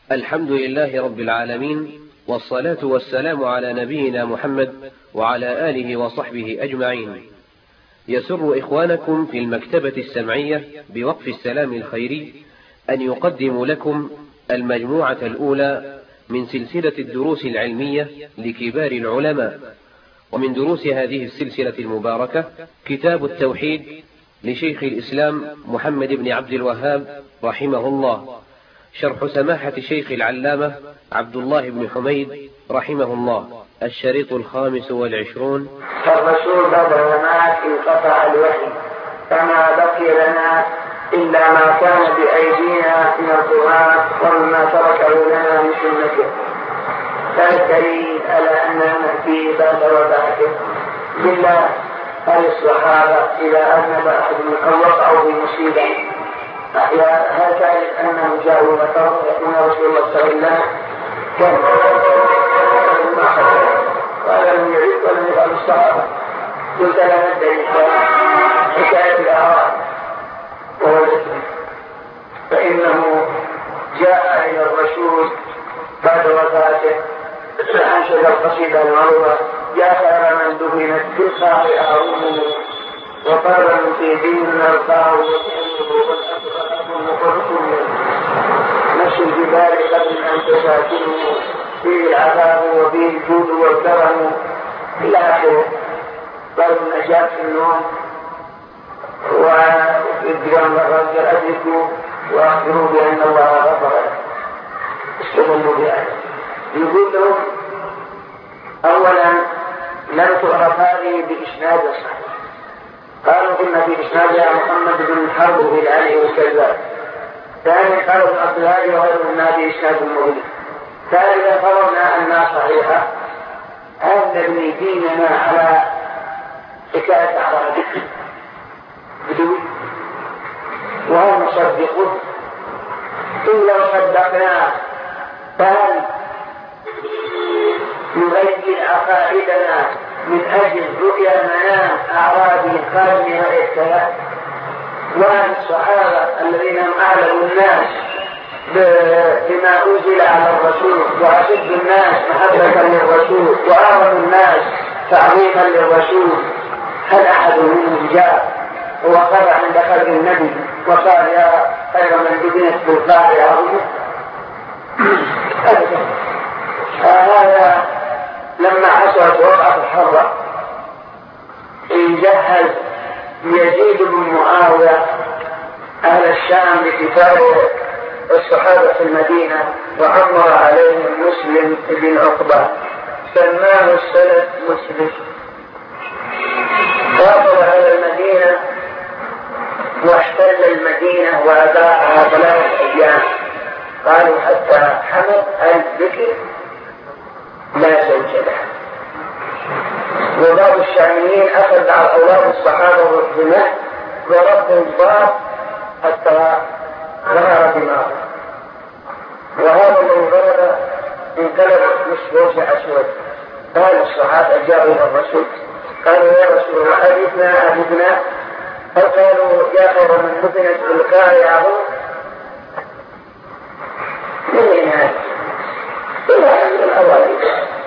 الحمد لله رب العالمين، والصلاة والسلام على نبينا محمد وعلى آله وصحبه أجمعين. يسر إخوانكم في المكتبة السمعية بوقف السلام الخيري أن يقدم لكم المجموعة الأولى من سلسلة الدروس العلمية لكبار العلماء، ومن دروس هذه السلسلة المباركة كتاب التوحيد لشيخ الإسلام محمد بن عبد الوهاب رحمه الله، شرح سماحة الشيخ العلامة عبد الله بن حميد رحمه الله، الشريط 25. فالرسول بعد مات انقطع الوحي، فما بقي لنا إلا ما كان بأيدينا من القرآن ومما تركه لنا من سنته، فالدليل على أننا نأتي بعد وفاته. بالله هل الصحابة إذا أذنب أحدهم أو وقعوا في مصيبة هل تعرف أنهم جاءوا وذكروا يقول رسول الله صلى الله عليه وسلم كم قال لم يعيد ولم يفعل الصحابة؟ قلت لنا الدليل حكاية الأعراب وهو الإسلام، فإنه جاء إلى الرسول بعد وفاته فأنشد القصيدة المعروفة: يا خير من دفنت في الخاء أعومه وقال من في دين نرفعه نفس الجبال قبل أن تساكنه فيه العذاب وفيه الجود والكرم إلى آخره. قال النجاة في النوم وإدغام الرجل أدركوا وأخبروا بأن الله غفر استغلوا بأهله. يقول لهم أولا لم تعرف هذه بإسناد صحيح، قالوا إن في إسنادها محمد بن حرب الهلالي والكذاب. ثانيا قالوا ابن عبد الهادي وغير من بإسناد المغلق. ثالثا فرضنا أنها صحيحة أن نبني ديننا على حكاية أعراض بدوي وهل نصدقه؟ إن لو صدقناه فهل نغير عقائدنا من أجل رؤيا منام أعرابي قادم وإحتلال؟ وأن الصحابة الذين هم أعلم الناس بما أنزل على الرسول وأشد الناس محبة للرسول وأعظم الناس تعظيما للرسول، هل أحد منهم جاء ووقف عند خلق النبي وقال يا خير من دفنت بالخاء أعومه؟ هذا لما حصلت وقعة الحرة جهز يزيد بن معاوية أهل الشام بكتاب الصحابة في المدينة، وعمر عليهم مسلم بن عقبة سماه السلف مسلم. قاتل على المدينة واحتل المدينة وأباعها 3 أيام، قالوا حتى حمل الذكر لا زوج له. وبعض الشاميين أخذ على أولاد الصحابة والجماع وربوا الباب حتى ظهر دماغه، وهذا الذي ضرب انقلب مشبوش أسود. قال الصحابة جاءوا إلى الرسول قالوا يا رسول الله أجبنا فقالوا يا خير من دفنت بالخاء أعومه؟ من هذا؟ إلا من الأوائل.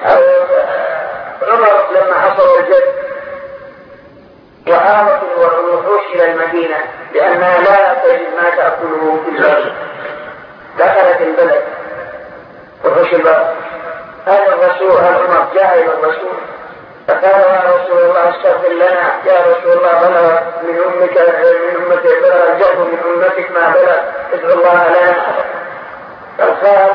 عمر لما حصل الجد وعامت الوحوش إلى المدينة لأنها لا تجد ما تأكله في البلد، دخلت البلد وحوش البلد. هذا الرسول عمر جاء إلى الرسول فقال يا رسول الله استغفر لنا، يا رسول الله بلغ من أمتك بلغ الجهل من أمتك ما بلغ، ادعو الله لنا. فقال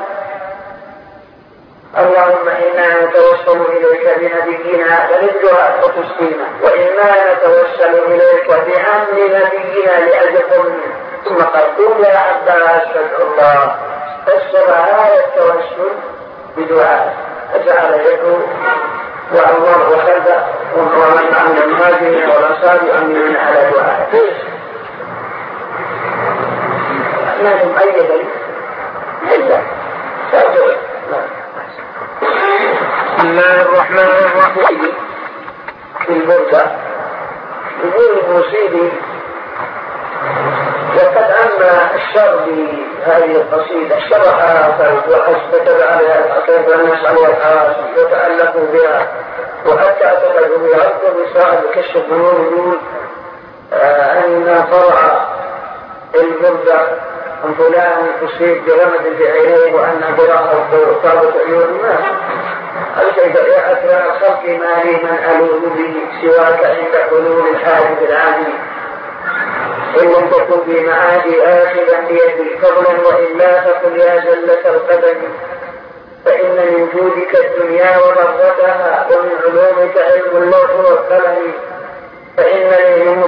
اللهم إنا نتوسل إليك بنبينا فنجعل وتسليما، وإنا نتوسل إليك بعم نبينا لأجل منه. ثم قال قل يا عباس فادعو الله، فاشتبه هذا التوسل بدعاء فجعل يدعو وعمر وخلد ومن من المهاجرين والأنصار يؤمنون على دعائه. ما هم أيضا إلا فادعو. بسم الله الرحمن الرحيم. في البردة يقول الموسيقي وقد أما الشر بهذه القصيدة شرحها وكتب عليها كتب الناس عليها الحواشي وتألفوا بها وحتى اعتقدوا بها بصاحب كشف الظنون يقول أن فرع البردة عن فلان أصيب برمد في عينيه وأن براءه وإصابة عيون الناس. ألقيت يا أكرم الخلق ما لي من ألوذ به سواك عند حلول الحادث العادي إن لم تكن في معادي آخذا بيدي فضلا وإلا فقل يا زلة القدم فإن من جودك الدنيا وضرتها ومن علومك علم اللوح والقلم فإنني من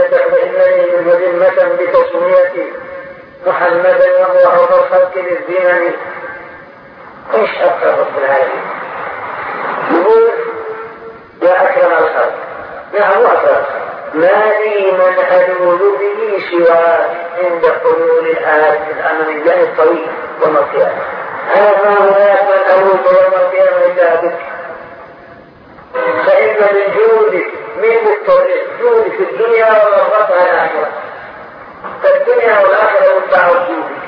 مذمة بتصميتي محمدا وهو أفضل الخلق للزمن. ايش أكثر رب العالمين يقول يا أكرم الخلق نعم أكرم ما لي من ألوذ به سوى عند حلول الآيات الأمر الله الطويل ومرتياه أنا ما هناك من ألوذ ومرتياه إلا بك فإن من جودك من الطريق جودك في الدنيا وضرتها الآخرة فالدنيا والآخرة متاع جودك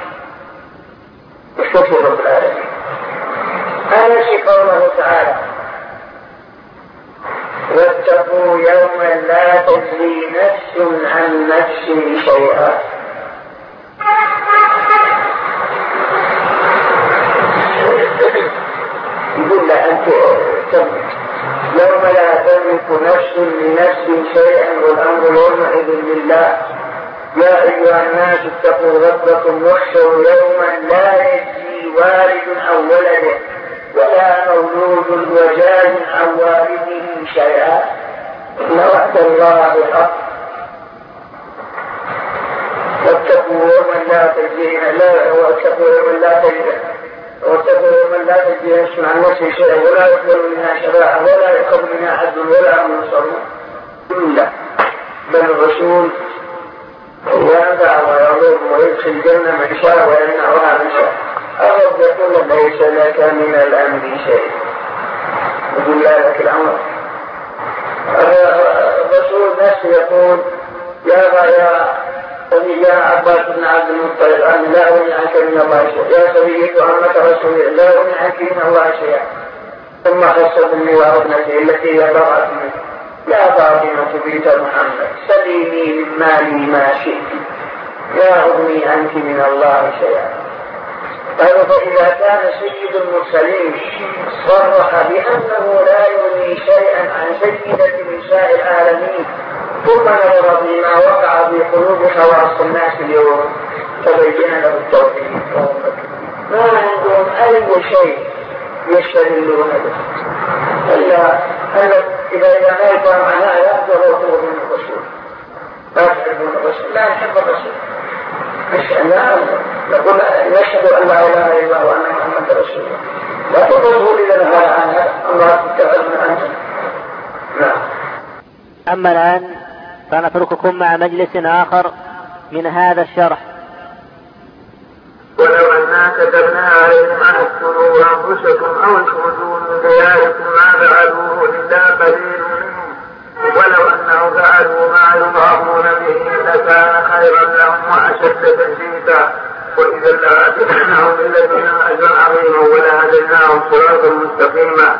اشكر رب العالمين. أنسي قوله تعالى واتقوا يوما لا تجزي نفس عن نفس شيئا يقول لا أنت يوم لا تملك نفس لنفس شيئا والأمر يومئذ لله يا أيها الناس اتقوا ربكم واخشوا يوما لا يجزي والد عن ولده ولا مولود وجاز عن والده شيئا إن وعد الله حق واتقوا يوما لا تجزي لا تجزي نفس عن نفس شيئا ولا يقبل منها شفاعة ولا يقبل منها عدل ولا هم ينصرون إلا بل الرسول ينفع ويضر ويدخل الجنة من شاء ويمنعها من شاء الرب يقول ليس لك من الأمر شيء يقول لا لك الأمر. الرسول نفسه يقول يا عباس بن عبد المطلب أن لا أغني عنك من الله شيئا يا سيد عمك رسول لا أغني عنك من الله شيئا ثم خص بالنوار ابنته التي هي ضرعت منه يا فاطمة بنت محمد سليني من مالي ما شئت لا أغني عنك من الله شيئا. فإذا كان سيد المرسلين صرح بأنه لا يغني شيئا عن سيدة نساء العالمين ثم نظر فيما وقع في قلوب خواص الناس اليوم تبين له التوحيد ما عندهم أي شيء يستدلون به إلا إذا ما يفهم عنها يأخذ وطوه من الرسول ما تحبون الرسول لا نحب الرسول نقول نشهد أن لا إله إلا الله وأن محمد رسول الله لا تقولوا لنا هذا عنها الله تتعلم عنه. نعم. أما الآن فنترككم مع مجلس آخر من هذا الشرح. ولو أننا كتبنا عليهم أن اقتلوا أنفسكم أو اخرجوا من دياركم ما فعلوه إلا قليل منهم ولو أنهم فعلوا ما يضعفون به لكان خيرا لهم وأشد تثبيتا وإذا لآتيناهم من لدنا أجرا عظيما ولهديناهم صراطا مستقيما.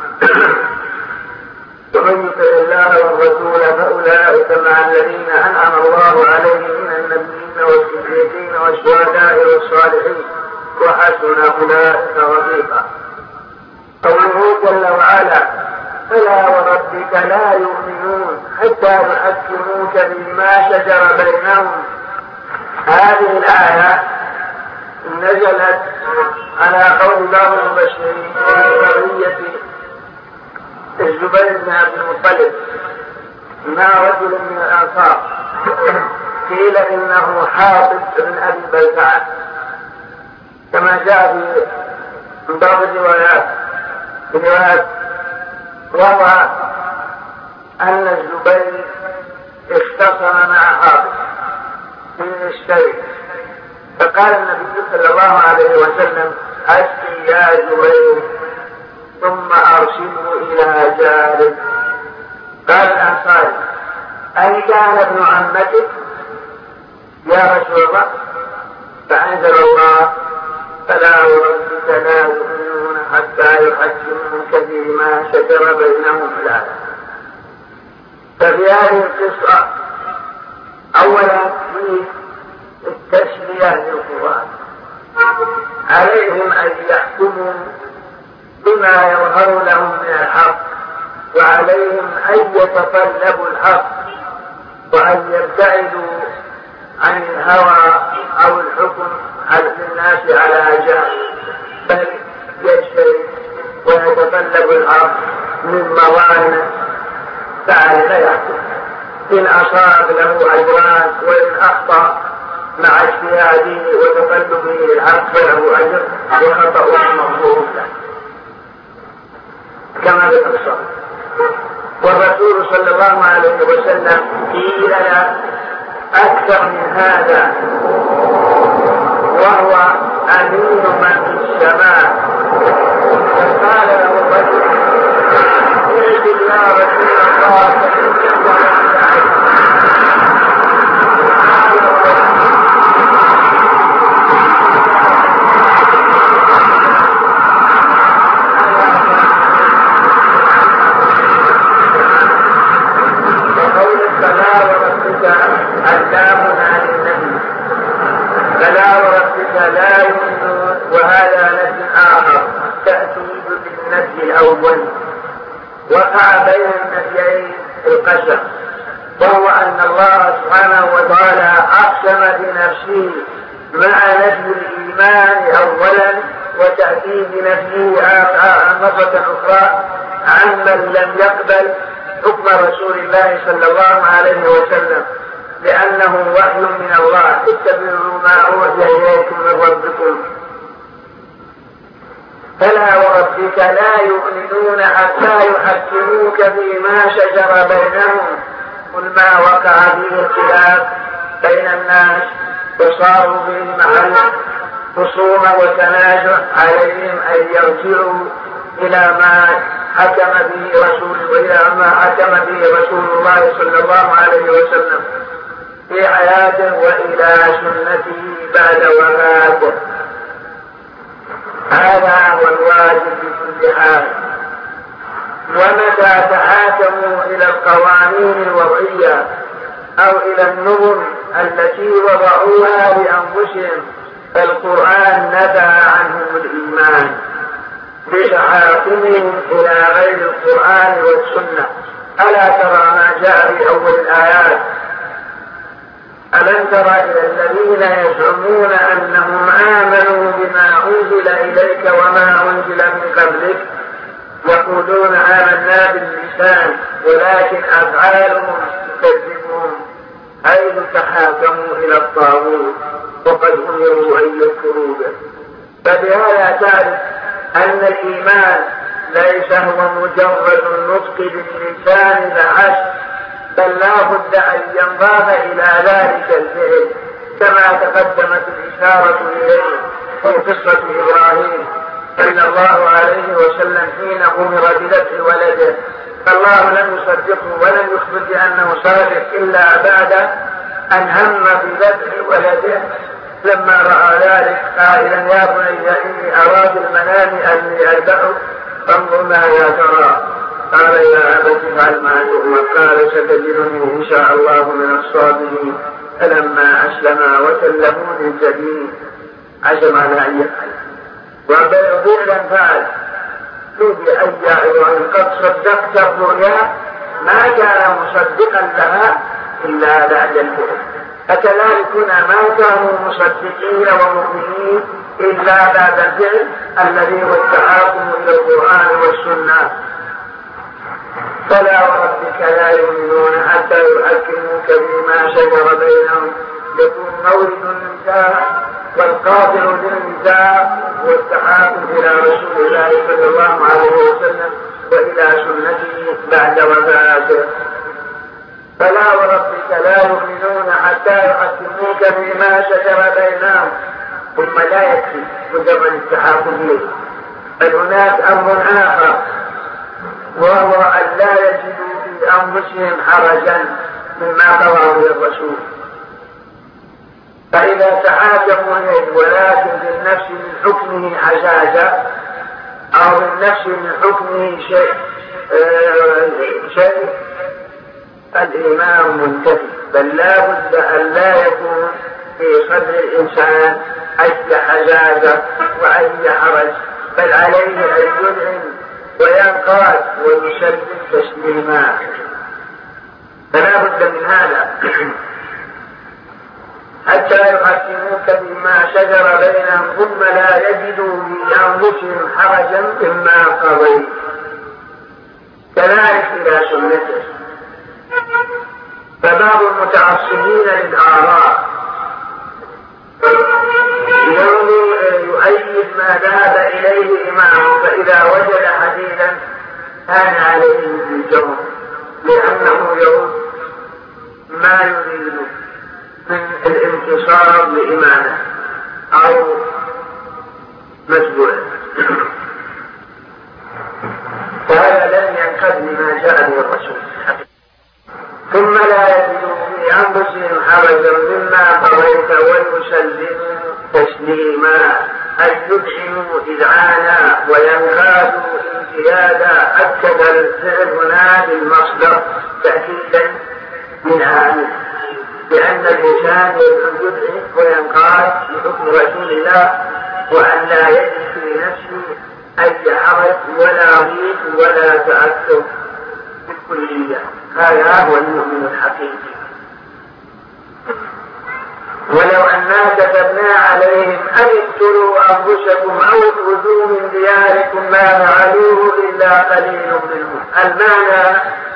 ومن يطع الله والرسول فأولئك مع الذين أنعم الله عليهم من النبيين والصديقين والشهداء والصالحين وحسن أولئك رفيقا. قوله جل وعلا فلا وربك لا يؤمنون حتى يحكموك فيما شجر بينهم. هذه الآية نزلت على قول بعض المبشرين بقضية الزبير بن عبد المطلب مع رجل من الأنصار قيل إنه حاطب بن أبي بلتعة كما جاء في بعض الروايات روى أن الزبير اختصم مع حاطب من الشيء فقال النبي صلى الله عليه وسلم أسقي يا زبير ثم أرسله إلى جاره. قال الأنصاري أي كان ابن عمتك؟ يا رسول الله، فأنزل الله: فلا وربك لا يؤمنون حتى يحكموك فيما شجر بينهم. لا. ففي هذه القصة أولا في التسلية للقرآن، عليهم أن يحكموا بما يظهر لهم من الحق، وعليهم أن يتطلبوا الحق وأن يبتعدوا عن الهوى أو الحكم للناس على جهل، بل يجتهد ويتطلب الحق من موانع فعل يحكم. إن أصاب له أجران، وإن أخطأ مع اجتهاده وتقلبه للحق فله أجر وخطأه مغفور له، كما في القصة. والرسول صلى الله عليه وسلم قيل له أكثر من هذا، وهو أمين من في السماء. فقال له الرجل: اعد يا رسول الله. اللامنا للنبي، فلا وربك لا يؤمنون، وهذا نفي آخر تأكيد للنفي الأول. وقع بين النفيين القسم، وهو أن الله سبحانه وتعالى أقسم بنفسه مع نفي الإيمان أولا وتأكيد نفيه مرة أخرى عمن لم يقبل حكم رسول الله صلى الله عليه وسلم، لأنه وحي من الله: اتبعوا ما أوحي إليكم من ربكم. فلا وربك لا يؤمنون حتى يحكموك فيما شجر بينهم. قل ما وقع فيه الخلاف بين الناس وصاروا فيه محل خصومة وتنازع، عليهم أن يرجعوا إلى ما حكم به رسول الله صلى الله عليه وسلم في حياته وإلى سنته بعد وفاته. هذا هو الواجب بكل حال. ومتى تحاكموا إلى القوانين الوضعية أو إلى النظم التي وضعوها لأنفسهم، فالقرآن نفى عنهم الإيمان بتحاكمهم إلى غير القرآن والسنة. ألا ترى ما جاء في أول الآيات: ألم تر إلى الذين يزعمون أنهم آمنوا بما أنزل إليك وما أنزل من قبلك يقولون آمنا باللسان ولكن أفعالهم تكذبهم، حيث تحاكموا إلى الطاغوت وقد أمروا أن يكفروا به. فبهذا تعرف أن الإيمان ليس هو مجرد النطق باللسان فحسب، بل لا بد أن ينضاف إلى ذلك الفعل، كما تقدمت الإشارة إليه في قصة إبراهيم صلى الله عليه وسلم حين أمر بذبح ولده، فالله لم يصدقه ولم يخبر بأنه صادق إلا بعد أن هم بذبح ولده، لما رأى ذلك قائلا: يا بني إني أرى في المنام أني أذبحك فانظر ماذا ترى. قال: يا أبت افعل ما تؤمر. قال: ستجدني إن شاء الله من الصابرين. فلما أسلما وسلموا للجبين عزم على أن يفعل، وفعلا فعل. تودي أن إبراهيم قد صدقت الرؤيا، ما كان مصدقا لها إلا بعد الفعل. فكذلك هنا ما كانوا مصدقين ومؤمنين إلا بعد الفعل الذي هو التحاكم إلى القرآن والسنة. فلا وربك لا يؤمنون حتى يحكموك فيما شجر بينهم. يكون مورد النزاع والقاطع للنزاع والتحاكم إلى رسول الله صلى الله عليه وسلم وإلى سنته بعد وفاته. فلا وربك لا يؤمنون حتى يحكموك فيما شجر بينهم. ثم لا يكفي مجرد التحاكم إليه، بل هناك أمر آخر، وهو أن لا يجدوا في أنفسهم حرجا مما قضاه الرسول، فإذا تحاكموا إليه ولكن في النفس من حكمه حجاجة أو في النفس من حكمه شيء الإيمان منتفي، بل لا بد أن لا يكون في صدر الإنسان أي حجاجة وأي حرج، بل عليه أن يذعن وينقاد ويسلم تسليما. فلا بد من هذا حتى يحكموك بما شجر بينهم ثم لا يجدوا في أنفسهم حرجا مما قضيت. كذلك إلى سنته. فبعض المتعصبين للآراء يؤيد ما ذهب إليه إمامه، فإذا وجد حديثا كان عليه الجواب لأنه يرد ما يريد من الانتصار لإمامه أو متبوعه، فهذا لم ينقض لما جاء به الرسول. ثم لا يجدوا في أنفسهم حرجا مما قضيت ويسلموا تسليما، أن يدعموا إذعانا وينقادوا امتيادا. أكد الفعل هنا بالمصدر تأكيدا من عامل، لأن الإنسان يدعم وينقاد بحكم رسول الله، وأن لا يجد في نفسه أي حرج ولا ضيق ولا تأثر بالكلية. هذا هو المؤمن الحقيقي. ولو أننا كتبنا عليهم أن اقتلوا أنفسكم أو اخرجوا من دياركم ما فعلوه إلا قليل منهم. المعنى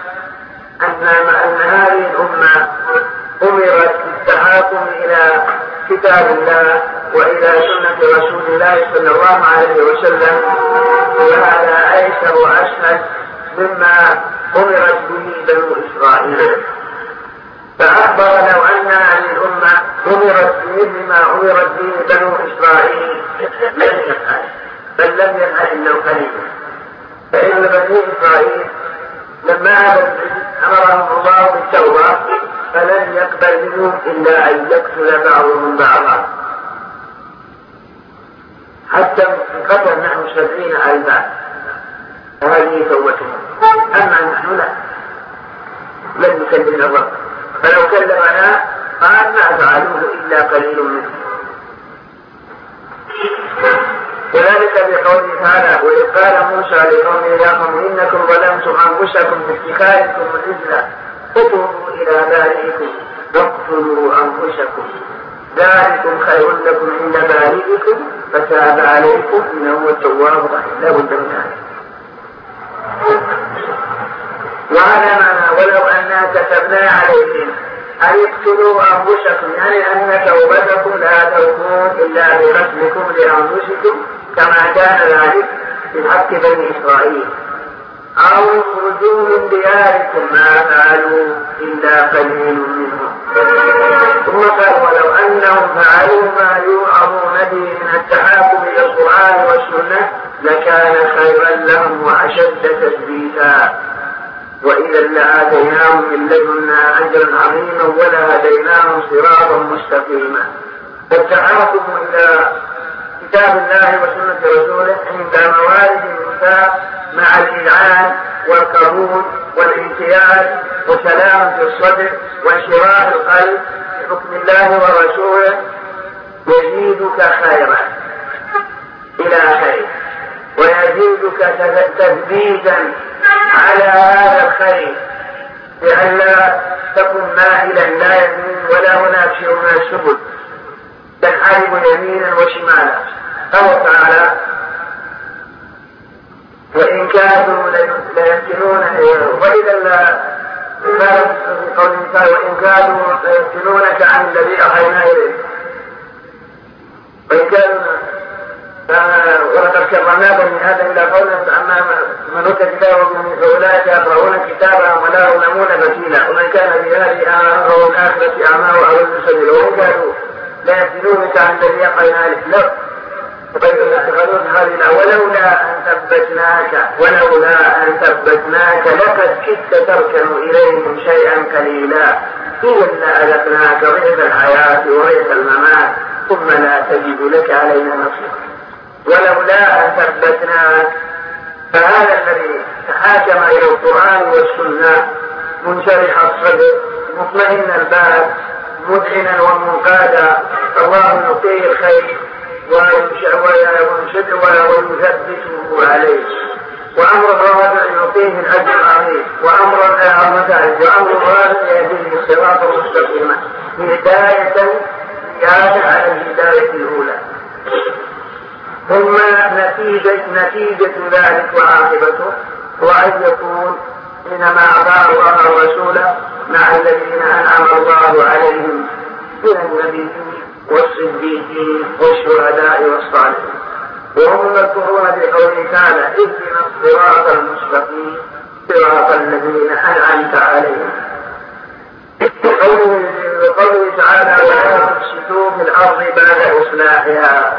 أن هذه الأمة أمرت بالتحاكم إلى كتاب الله وإلى سنة رسول الله صلى الله عليه وسلم، وهذا أيسر وأسهل مما أمرت به بنو إسرائيل. فأخبر لو أن هذه الأمة أمرت بمثل ما أمرت به بنو إسرائيل لم يفعل، بل لم يفعل إلا قليلا. فإن بني إسرائيل لما أمرهم الله بالتوبة فلم يقبل منهم إلا أن يقتل بعضهم بعضا، حتى قتل نحو 70,000. هذه توبتهم. أما نحن لا، لم يكلمنا الله، فلو كلمنا قال ما فعلوه إلا قليل منهم. وذلك بقوله تعالى: وإذ قال موسى لقومه يا قوم إنكم ظلمتم أنفسكم باتخاذكم العجل فتوبوا إلى بارئكم واقتلوا أنفسكم ذلكم خير لكم عند بارئكم فتاب عليكم إنه هو التواب الرحيم. لا بد من هذا. وهذا معنى ولو أننا كتبنا عليهم أن اقتلوا أنفسكم، يعني أن توبتكم لا تكون إلا برسمكم لأنفسكم كما كان ذلك في حق بني إسرائيل، أو اخرجوا من دياركم ما فعلوا إلا قليل منهم. ثم قال: ولو أنهم فعلوا ما يوعظون به من التحاكم إلى القرآن والسنة لكان خيرا لهم وأشد تثبيتا، وإذا لآتيناهم من لدنا أجرا عظيما ولهديناهم صراطا مستقيما. فالتحاكم إلى كتاب الله وسنة رسوله عند موارد المساء مع الإذعان والقبول والامتياز وسلام في الصدر وانشراح القلب بحكم الله ورسوله يزيدك خيرا إلى خير، ويزيدك تثبيتا على هذا الخير، لئلا تكن مائلا لا يمين ولا هناك شيء من السبل تنحرف يمينا وشمالا. قال تعالى: وإن كانوا ليفتنون، وإذا قول مثال: وإن كانوا ليفتنونك عن الذي أوحينا إليك، وإن كانوا ولقد كرمنا بني آدم إلى قوله فأما من أوتي كتابه فأولئك يقرؤون كتابهم ولا يظلمون فتيلا، ومن كان في هذه أعمى وهو الآخرة أعمى وأضل سبيلا. وإن كانوا ليفتنونك عن الذي أوحينا إليك لا اتخذوك هذه ولولا أن ثبتناك لقد كدت تركن إليهم شيئا قليلا، إنا أذقناك ضيف الحياة وضيف الممات ثم لا تجد لك علينا نصيرا ولولا أن ثبتناك. فهذا الذي تحاكم إلى القرآن والسنة منشرح الصدر مطمئن البال مذعنا ومنقادا، الله يعطيه الخير وينشده ويثبته عليه، وأمر الرابع يعطيه الأجر العظيم، وأمر الرابع يهديه الصراط المستقيم هداية زيادة على الهداية الأولى. ثم نتيجة ذلك وعاقبته هو أن يكون حينما أطاع الله ورسوله مع الذين أنعم الله عليهم من النبيين والصديقين والشهداء والصالحين، وهم مذكورون بقوله تعالى اهدنا الصراط المستقيم صراط الذين أنعمت عليهم. وقوله تعالى ولا تفسدوا في الأرض بعد إصلاحها.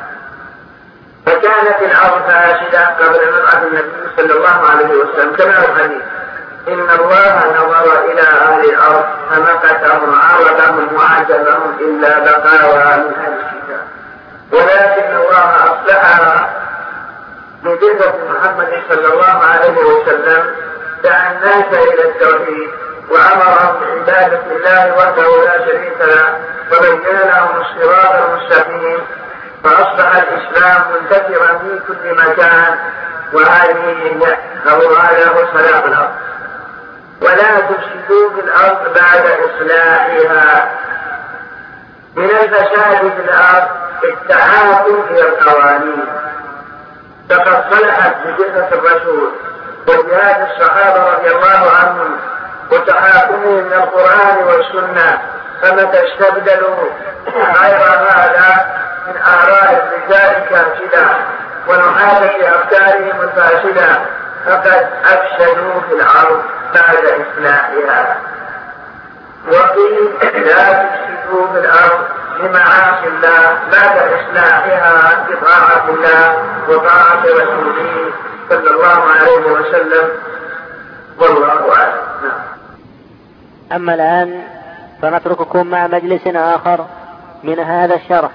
فكانت الأرض فاسدة قبل مبعث النبي صلى الله عليه وسلم كما في الحديث إن الله نظر إلى أهل الأرض فمقتهم عرضهم وعجبهم إلا بقاوى من أهل الكتاب، ولكن الله أصلحها بجنة محمد صلى الله عليه وسلم دعا الناس إلى التوحيد وأمرهم بعبادة الله وحده لا شريك له وبين لهم الصراط المستقيم، فأصبح الإسلام منتشرا في كل مكان، وهذا هو صلاح الأرض. ولا تفسدوا في الأرض بعد إصلاحها. من الفساد في الأرض التحاكم إلى القوانين، فقد صلحت بجهة الرسول وجهاد الصحابة رضي الله عنهم وتحاكمهم من القرآن والسنة، فمتى استبدلوا غير هذا من آراء الرجال الكافرة ونحافة أفكارهم الفاسدة فقد أفسدوا في الأرض بعد إصلاحها. وقيل لا تفسدوا في الأرض لمعاصي الله بعد إصلاحها بطاعة الله وطاعة رسوله صلى الله عليه وسلم، والله أعلم. أما الآن فنترككم مع مجلس آخر من هذا الشرح.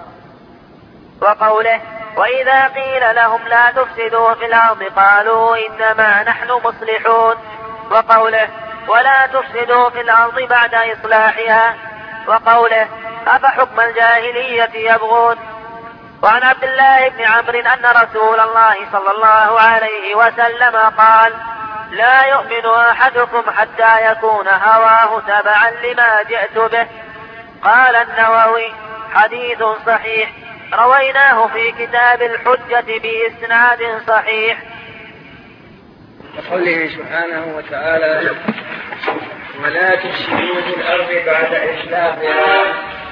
وقوله وإذا قيل لهم لا تفسدوا في الأرض قالوا إنما نحن مصلحون. وقوله ولا تفسدوا في الأرض بعد إصلاحها. وقوله أفحكم الجاهلية يبغون. وعن عبد الله بن عمرو أن رسول الله صلى الله عليه وسلم قال لا يؤمن أحدكم حتى يكون هواه تبعا لما جئت به. قال النووي حديث صحيح رويناه في كتاب الحجة بإسناد صحيح. وقوله سبحانه وتعالى ولا تفسدوا في الأرض بعد إصلاحها.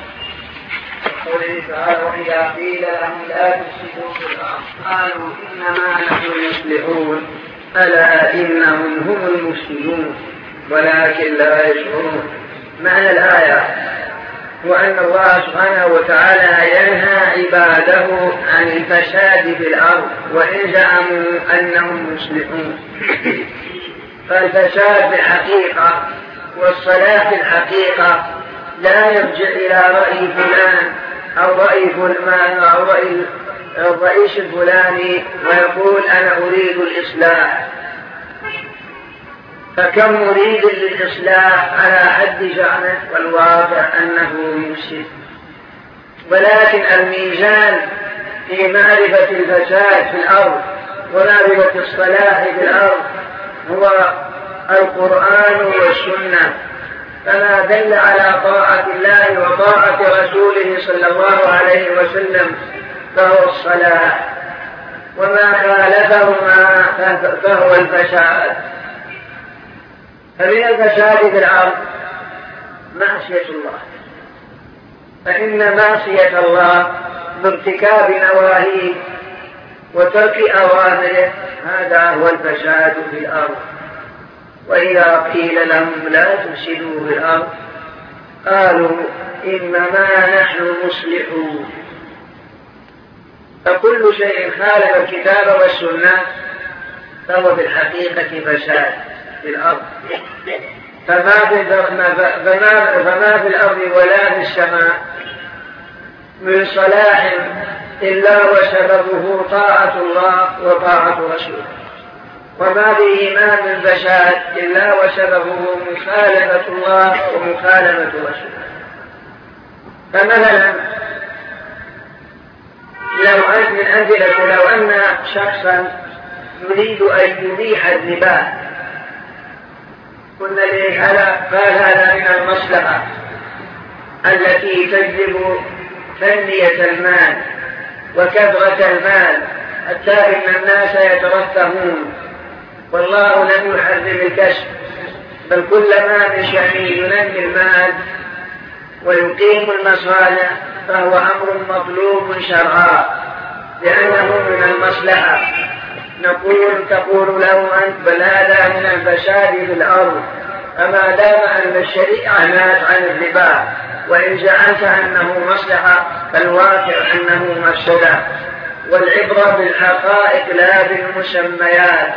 وقوله تعالى وإذا قيل لهم لا تفسدوا في الأرض قالوا إنما نحن مصلحون ألا إنهم هم المفسدون ولكن لا يشعرون. معنى الآية هو أن الله سبحانه وتعالى ينهى عباده عن الفساد في الأرض وإن زعموا أنهم مصلحون. فالفساد في الحقيقة والصلاح في الحقيقة لا يرجع إلى رأي فلان أو رأي فلان أو رأي الرئيس الفلاني ويقول أنا أريد الإصلاح، فكم مريد للإصلاح على حد زعمه والواقع أنه مفسد. ولكن الميزان في معرفة الفساد في الأرض ومعرفة الصلاح في الأرض هو القرآن والسنة، فما دل على طاعة الله وطاعة رسوله صلى الله عليه وسلم فهو الصلاح، وما خالفهما فهو الفساد. فمن الفساد في الأرض معصية الله، فإن معصية الله بارتكاب نواهيه وترك أوامره هذا هو الفساد في الأرض. وإذا قيل لهم لا تفسدوا في الأرض قالوا إنما نحن مصلحون. فكل شيء خالف الكتاب والسنة فهو في الحقيقة فساد في الأرض. فما في الأرض ولا في السماء من صلاح إلا وسببه طاعة الله وطاعة رسوله، وما فيهما من فساد إلا وسببه مخالفة الله ومخالفة رسوله. فمثلا من أمثلة لو أن شخصا يريد أن يبيح الربا، قلنا ليه قال هذا من المصلحة التي تجلب تنمية المال وكثرة المال حتى إن الناس يترفهون، والله لم يحرم الكسب، بل كل ما من شأنه ينمي المال ويقيم المصالح فهو أمر مطلوب شرعا لأنه من المصلحة. تقول له أنت بل هذا من الفساد في الأرض، فما دام أن الشريعة نهت عن الربا وإن زعمت أنه مصلحة فالواقع أنه مفسدة، والعبرة بالحقائق لا بالمسميات.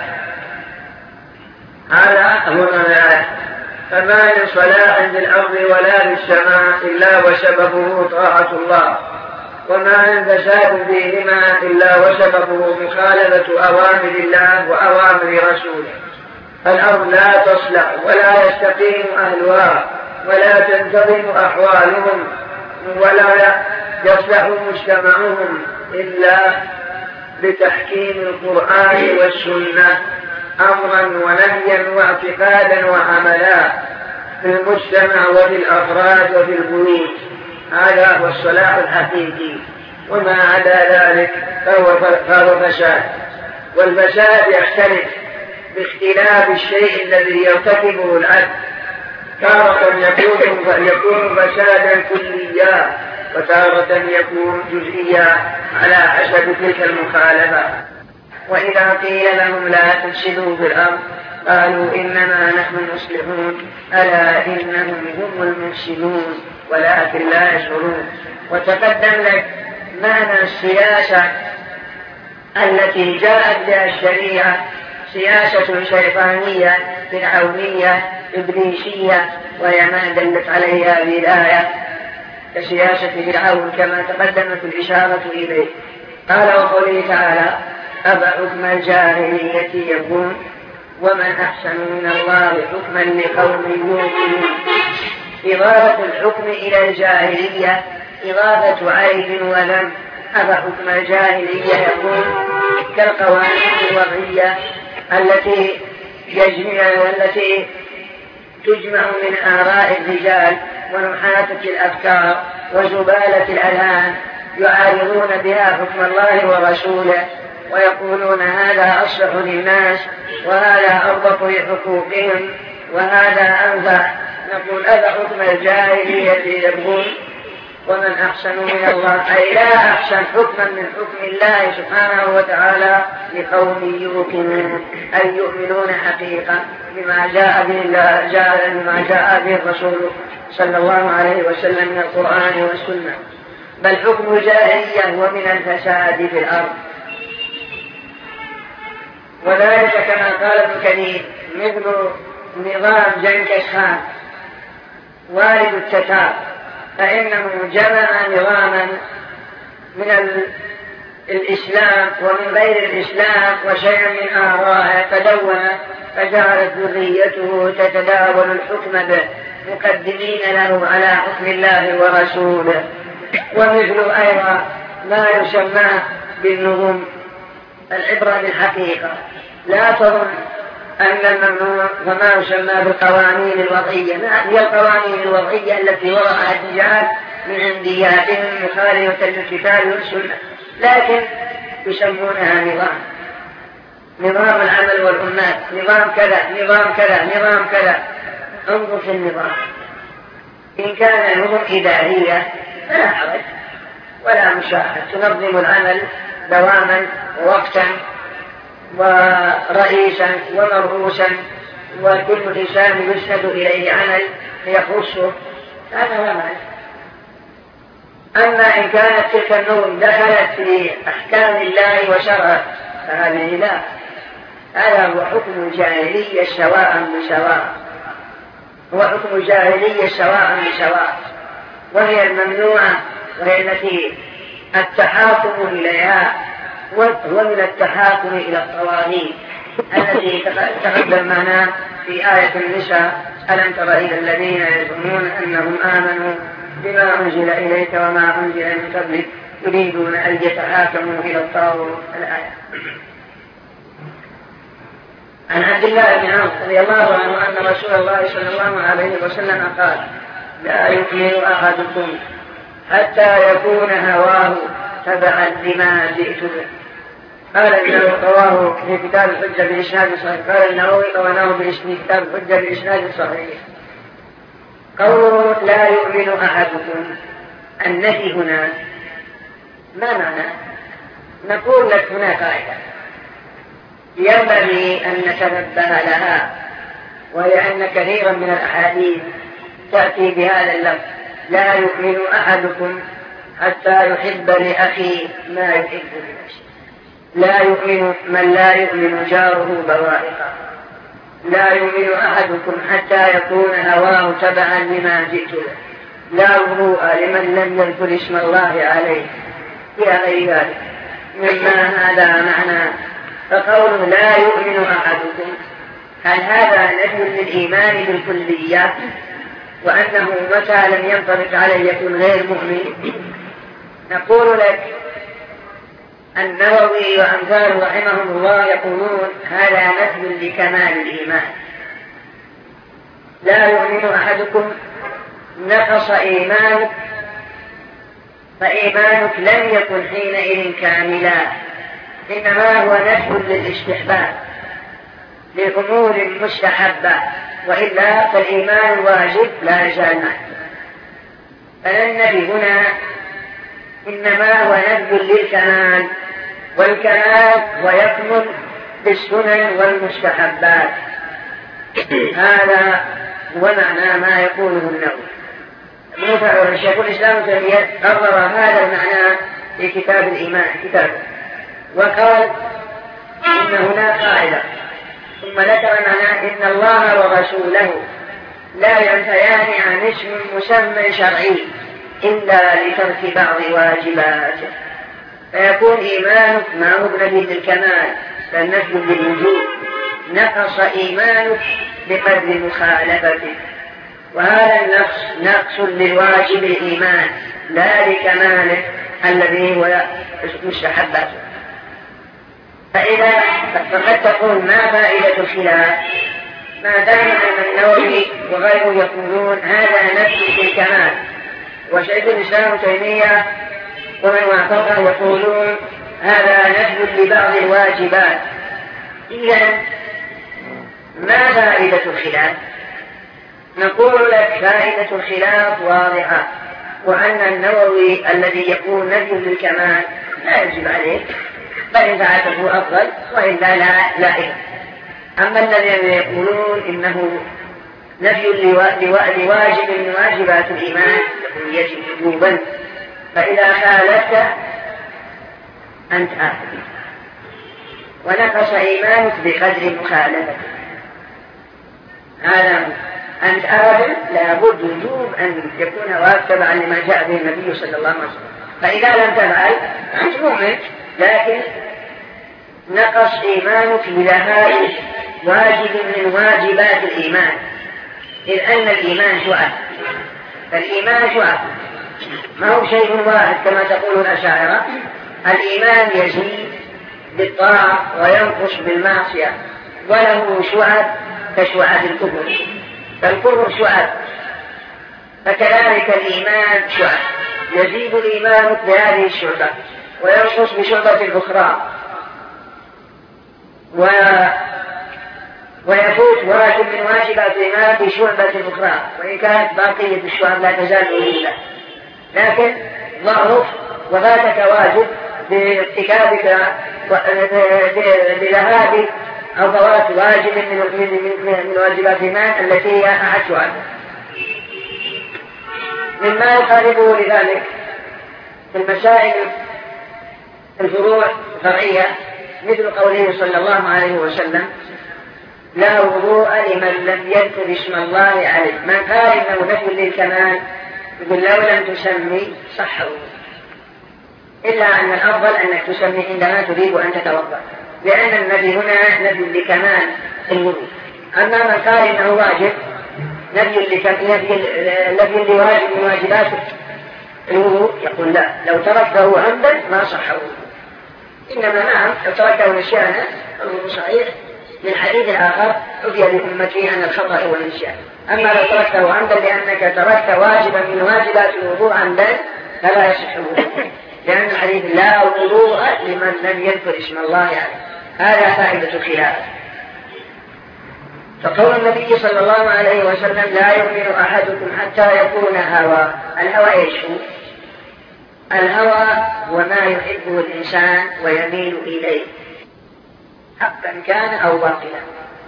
هذا هو المعنى. فما من صلاح في الأرض ولا في السماء إلا وسببه طاعة الله، وما من فساد فيهما إلا وسببه مخالفة أوامر الله وأوامر رسوله. فالأرض لا تصلح ولا يستقيم أهلها ولا تنتظم أحوالهم ولا يصلح مجتمعهم إلا بتحكيم القرآن والسنة أمرا ونهيا واعتقادا وعملا في المجتمع وفي الأفراد وفي البيوت. هذا هو الصلاح الحقيقي، وما عدا ذلك فهو فساد. والفساد يختلف باختلاف الشيء الذي يرتكبه العبد، تارة يكون فسادا كليا وتارة يكون جزئيا على حسب تلك المخالفة. وإذا قيل لهم لا تفسدوا في الأرض قالوا إنما نحن مصلحون ألا إنهم هم المفسدون ولكن لا يشعرون. وتقدم لك معنى السياسة التي جاءت بها الشريعة، سياسة شيطانية فرعونية إبليسية، وهي ما دلت عليها في الآية كسياسة فرعون كما تقدمت الإشارة إليه. قال وقوله تعالى أفحكم الجاهلية يبغون ومن أحسن من الله حكما لقوم يوقنون. إضافة الحكم إلى الجاهلية إضافة عيب وذنب. أفحكم الجاهلية يكون كالقوانين الوضعية التي تجمع من آراء الرجال ونحاتة الأفكار وزبالة الأذهان يعارضون بها حكم الله ورسوله ويقولون هذا أصلح للناس وهذا أربط لحقوقهم وهذا أنفع. نقول أفحكم الجاهلية يبغون ومن أحسن من الله، أي لا أحسن حكما من حكم الله سبحانه وتعالى لقوم يوقنون أي يؤمنون حقيقة بما جاء به الرسول صلى الله عليه وسلم من القرآن والسنة. بل حكم الجاهلية هو من الفساد في الأرض، وذلك كما قال ابن كثير مثل نظام جنكيز خان والد التتار، فإنه جمع نظاما من الإسلام ومن غير الإسلام وشيئا من آرائه فدون، فجعلت ذريته تتداول الحكم به مقدمين له على حكم الله ورسوله. ومثل أيضا ما يسمى بالنظم، العبرة بالحقيقة، لا تظن أن الممنوع فما يسمى بالقوانين الوضعية، هي القوانين الوضعية التي وضعها الرجال من عندياتهم مخالفة للكتاب والسنة، لكن يسمونها نظام العمل والأمات، نظام كذا نظام كذا نظام كذا. انظر في النظام، إن كان نظم إدارية فلا حرج ولا مشاحة، تنظم العمل دواما ووقتا ورئيسا ومرؤوسا وكل إنسان يسند إليه عمل يخصه، هذا لا معنى. أما إن كانت تلك النظم دخلت في أحكام الله وشرعه فهذه لا، هذا هو حكم الجاهلية سواء بسواء. هو حكم الجاهلية سواء بسواء، وهي الممنوعة، وهي التي التحاكم إليها هو من التحاكم إلى الطواغيت التي تقدم معنا في آية النساء: ألم تر إلى الذين يزعمون أنهم آمنوا بما أنزل إليك وما أنزل من قبلك يريدون أن يتحاكموا إلى الطاغوت. الآية. عن عبد الله بن عمرو رضي الله عنه أن رسول الله صلى الله عليه وسلم قال: لا يؤمن أحدكم حتى يكون هواه تبعا لما جئت به. قال النووي رواه في كتاب الحجة بإسناد صحيح. قال النووي رواه في كتاب الحجة بإسناد صحيح. قوله لا يؤمن أحدكم، النفي هنا ما معنى؟ نقول لك هنا قاعدة ينبغي أن نتنبه لها، وهي أن كثيرا من الأحاديث تأتي بهذا اللفظ: لا يؤمن أحدكم حتى يحب لأخيه ما يحب لنفسه. لا يؤمن من لا يؤمن جاره بوائقه. لا يؤمن أحدكم حتى يكون هواه تبعا لما جئت له. لا وضوء لمن لم يذكر اسم الله عليه، إلى غير ذلك مما هذا معنى. فقوله لا يؤمن أحدكم، هل هذا نفي للإيمان بالكلية وأنه متى لم ينطبق عليه يكون غير مؤمن؟ نقول لك النووي وأمثاله رحمهم الله يقولون هذا نفي لكمال الإيمان. لا يؤمن أحدكم نقص إيمانك، فإيمانك لم يكن حينئذ كاملا، إنما هو نفي للاستحباب لأمور مستحبة، وإلا فالإيمان واجب لا يزال معه. فالنبي هنا إنما هو نفي للكمال، والكمال ويكمل بالسنن والمستحبات. هذا هو معنى ما يقوله النووي. شيخ الإسلام ابن تيمية قرر هذا المعنى في كتاب الإيمان كتابه، وقال إن هنا قاعدة، ثم ذكر معنى: إن الله ورسوله لا ينفيان عن اسم مسمى شرعي إلا لترك بعض واجباته. فيكون إيمانك ما هو بنفي للكمال بل نفي للوجود، نقص إيمانك بقدر مخالفتك، وهذا النقص نقص للواجب الإيمان لا لكماله الذي هو مستحبته. فقد تقول ما فائدة الخلاف ما دام أن النووي وغيره يقولون هذا نفي للكمال، وشيخ الإسلام ابن تيمية ومن وافقه يقولون هذا نفي لبعض الواجبات. إذن ما فائدة الخلاف؟ نقول لك فائدة الخلاف واضحة، وأن النووي الذي يقول نفي للكمال لا يجب عليه، بل إن فعلته أفضل، وإلا لا إله. أما الذين يقولون إنه نفي لواجب من واجبات الإيمان يجب وجوبا، فإذا خالفت أنت آثم، ونقص إيمانك بقدر مخالفتك. هذا أنت آثم، لابد وجوب أن يكون واجبا لما جاء به النبي صلى الله عليه وسلم. فإذا لم تفعل أنت مؤمن، لكن نقص إيمانك لذهاب واجب من واجبات الإيمان، إذ أن الإيمان شعب. فالإيمان شعب ما هو شيء واحد كما تقول الأشاعرة. الإيمان يزيد بالطاعة وينقص بالمعصية، وله شعب كشعب الكفر، فالكفر شعب، فكذلك الإيمان شعب، يزيد الإيمان بهذه الشعبة وينقص بشعبة أخرى، ويفوت واجب من واجبات الإيمان بشعبة أخرى، وإن كانت باقية الشعب لا تزال إلا، لكن ضعف وفاتك واجب بارتكابك بذهاب أو فوات واجب من واجبات الإيمان التي هي أحد شعب. مما يقاربه لذلك في المسائل الفروع الفرعية مثل قوله صلى الله عليه وسلم: لا وضوء لمن لم يذكر اسم الله عليه. من قال إنه نفي للكمال يقول لو لم تسمي صح وضوء، إلا أن الأفضل أنك تسمي عندما تريد أن تتوضأ، لأن النفي هنا نفي لكمال الوضوء. أما من قال إنه واجب نفي لواجب من واجبات الوضوء يقول لا، لو تركته عمدا ما صح وضوء، إنما نعم لو تركته نسيانا الوضوء صحيح، من حديث آخر عفي لأمتي عن الخطأ والنسيان. أما لو تركته عمدا لأنك تركت واجبا من واجبات الوضوء عمدا فلا يصح الوضوء، لأن الحديث لا وضوء لمن لم يذكر اسم الله عليه. هذا فائدة الخلاف. فقول النبي صلى الله عليه وسلم لا يؤمن أحدكم حتى يكون هوى. الهوى ايش هو؟ الهوى هو ما يحبه الإنسان ويميل إليه حقا كان أو باطلا.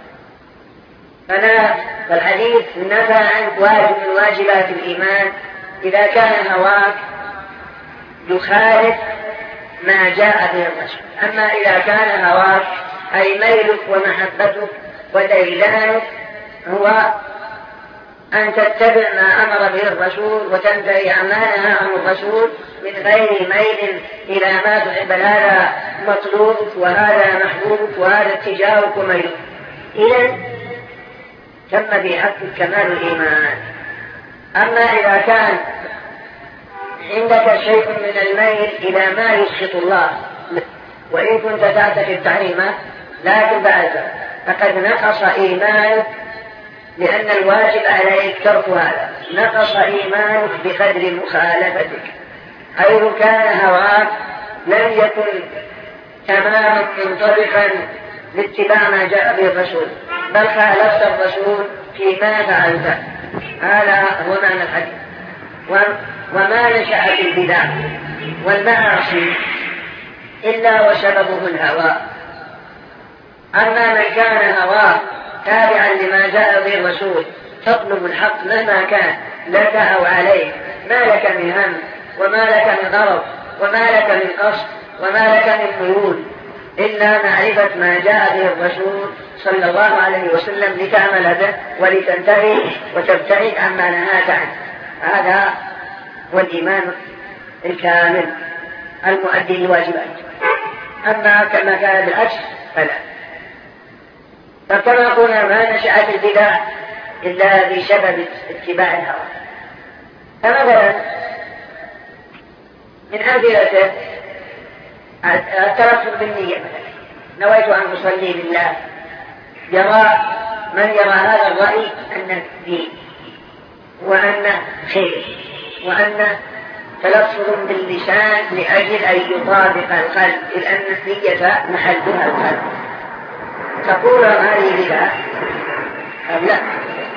فالحديث نفى عنك واجب من واجبات الإيمان إذا كان هواك يخالف ما جاء به الرسول. أما إذا كان هواك أي ميلك ومحبتك وديلانك هو أن تتبع ما أمر به الرسول وتنتهي عما نهى عنه الرسول من غير ميل إلى ما تحب، هذا مطلوبك وهذا محبوبك وهذا اتجاهك وميلك، إذن تم في حقك كمال الإيمان. أما إذا كان عندك شيء من الميل إلى ما يسخط الله وإن كنت تعتقد تحريمه لكن بعد فقد نقص إيمانك، لأن الواجب عليك ترك هذا، نقص إيمانك بقدر مخالفتك، حيث كان هواك لم يكن تماما منطبقا لاتباع ما جاء به الرسول، بل خالفت الرسول فيما فعلت. هذا هو معنى الحديث. وما نشأت البدع والمعاصي إلا وسببه الهوى. أما من كان هواه تابعا لما جاء به الرسول تطلب الحق مهما كان لك أو عليك، ما لك من هم وما لك من غرض وما لك من قصد وما لك من ميول إلا معرفة ما جاء به الرسول صلى الله عليه وسلم لتعمل به ولتنتهي وتبتعد عما نهاك عنه. هذا هو الإيمان الكامل المؤدي للواجبات. أما كما كان بالعكس فلا. فكما قلنا ما نشأت البدع إلا بسبب اتباع الهوى. فمثلا من أمثلته التلفظ بالنية، نويت أن أصلي لله، يرى من يرى هذا الرأي أن دين وأن خير وأن تلفظ باللسان لأجل أن يطابق القلب، لأن النية محلها القلب. تقول هذه بدعة أم لا؟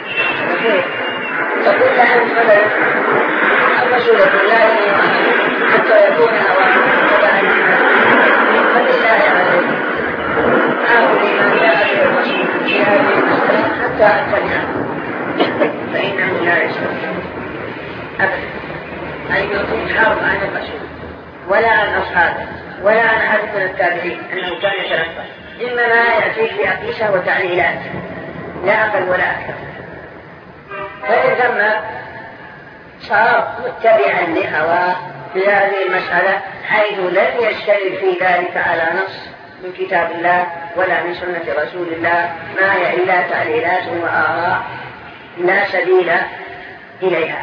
تقول لها مثلا الرسول لا يؤمن حتى يكون هواه تبعا فلله عليه آخذ ما جاء به الرسول في هذه المسألة حتى أتبعه، فإنه لا يستطيع أبدا أن يحارب عن الرسول ولا عن أصحابه ولا عن أحد من التابعين أنه كان يتنفس، إنما يأتيك بأقيسة وتعليلات لا أقل ولا أكثر. فإن ثم صار متبعا لهواه في هذه المسألة حيث لم يشترك في ذلك على نص من كتاب الله ولا من سنة رسول الله، ما هي إلا تعليلات وآراء لا سبيل إليها.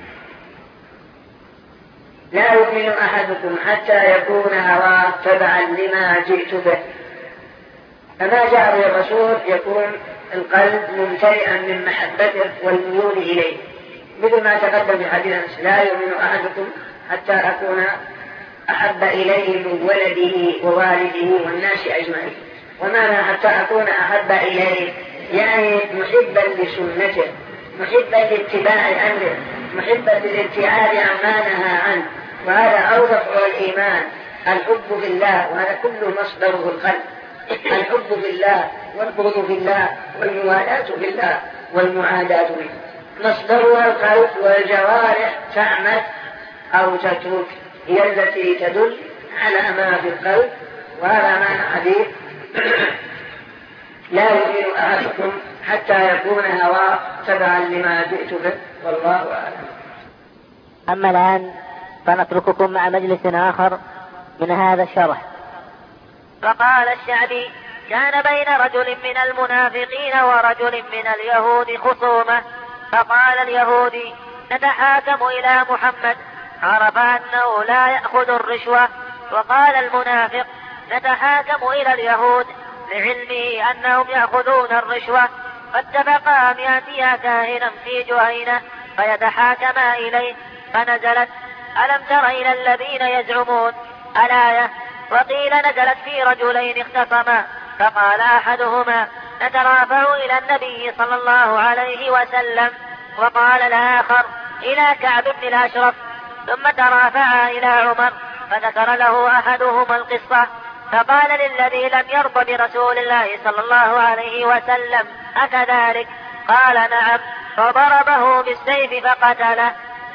لا يؤمن أحدكم حتى يكون هواه تبعا لما جئت به. فما جاء به الرسول يكون القلب ممتلئا من محبته والميول إليه، مثل ما تقدم في حديث لا يؤمن أحدكم حتى أكون أحب إليه من ولده ووالده والناس أجمعين. ومعنى حتى أكون أحب إليه يعني محبا لسنته، محبا لاتباع أمره، محبا للابتعاد عما نهى عنه. وهذا أوضح الإيمان، الحب في الله، وهذا كله مصدره القلب. الحب في الله والبغض في الله والموالاة في الله والمعاداة به مصدرها القلب، والجوارح تعمل أو تترك هي التي تدل على ما في القلب. وهذا معنى حديث لا يؤمن أحدكم حتى يكون هواه تبعا لما جئت به، والله أعلم. أما الآن فنترككم مع مجلس آخر من هذا الشرح. فقال الشعبي: كان بين رجل من المنافقين ورجل من اليهود خصومة، فقال اليهودي: نتحاكم إلى محمد، عرف أنه لا يأخذ الرشوة. وقال المنافق: نتحاكم إلى اليهود، لعلمه أنهم يأخذون الرشوة، فاتفقا أن يأتيا كاهنا في جهينة فيتحاكما إليه. فنزلت: ألم تر إلى الذين يزعمون الآية. وقيل نزلت في رجلين اختصما، فقال أحدهما: نترافع إلى النبي صلى الله عليه وسلم، وقال الآخر: إلى كعب بن الأشرف. ثم ترافعا إلى عمر، فذكر له أحدهما القصة، فقال للذي لم يرض برسول الله صلى الله عليه وسلم: أكذلك؟ قال: نعم. فضربه بالسيف فقتله.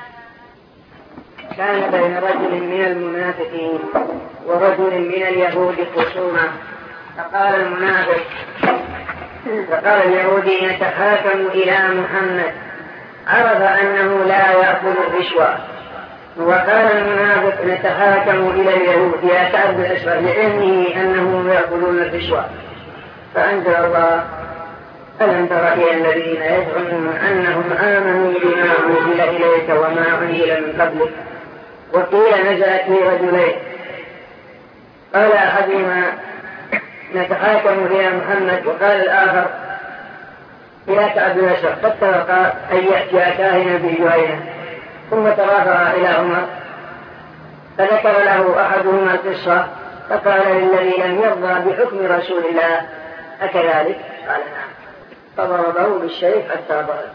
كان بين رجل من المنافقين ورجل من اليهود خصومة، فقال المنافق: فقال اليهودي: نتحاكم إلى محمد، عرف أنه لا يأخذ الرشوة. وقال المنافق: نتحاكم إلى اليهود يا كعب بن الأشرف، لعلمه أنهم يأخذون الرشوة. فأنزل الله: ألم تر إلى الذين يزعمون أنهم آمنوا بما أنزل إليك وما أنزل من قبلك. وقيل نزلت في رجلين، قال أحدهما: نتحاكم إلى محمد، وقال الآخر: إلى كعب بن الأشرف، فاتفقا أن يأتي كاهنا في جهينة. ثم ترافع إلى عمر، فذكر له أحدهما القصة، فقال للذي لم يرضى بحكم رسول الله: أكذلك؟ قال: نعم. فضربه بالسيف حتى ضرب.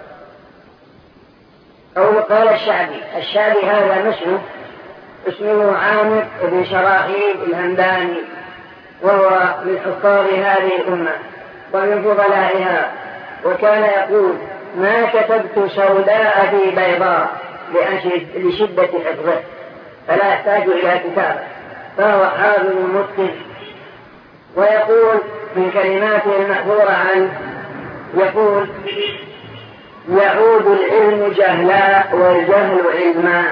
أو قال الشعبي هذا اسمه عامر بن شراحيل الهمداني، وهو من حفاظ هذه الأمة ومن فضلائها، وكان يقول: ما كتبت سوداء في بيضاء لشدة حفظه، فلا يحتاج إلى كتابة، فهو حافظ متقن. ويقول من كلماته المأثورة عنه، يقول: يعود العلم جهلا والجهل علما،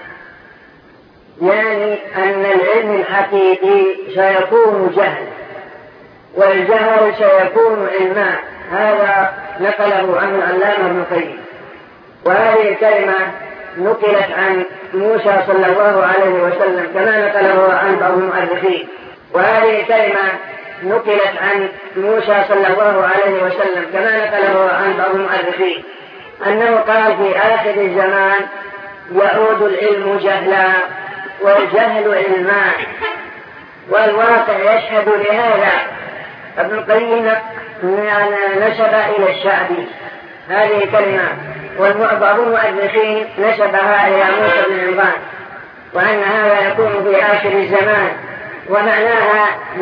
يعني أن العلم الحقيقي سيكون جهل والجهل سيكون علما. هذا نقله عن العلامة ابن القيم. وهذه الكلمة نقلت عن موسى صلى الله عليه وسلم كما نقله عن بعض المؤرخين. وهذه الكلمة نقلت عن موسى صلى الله عليه وسلم كما نقله عن بعض المؤرخين أنه قال في آخر الزمان: يعود العلم جهلا والجهل علما. والواقع يشهد لهذا. ابن القيم نسب إلى الشعبي هذه الكلمة، وبعض المؤرخين نسبها إلى موسى بن عمران، وأن هذا يكون في آخر الزمان. ومعناها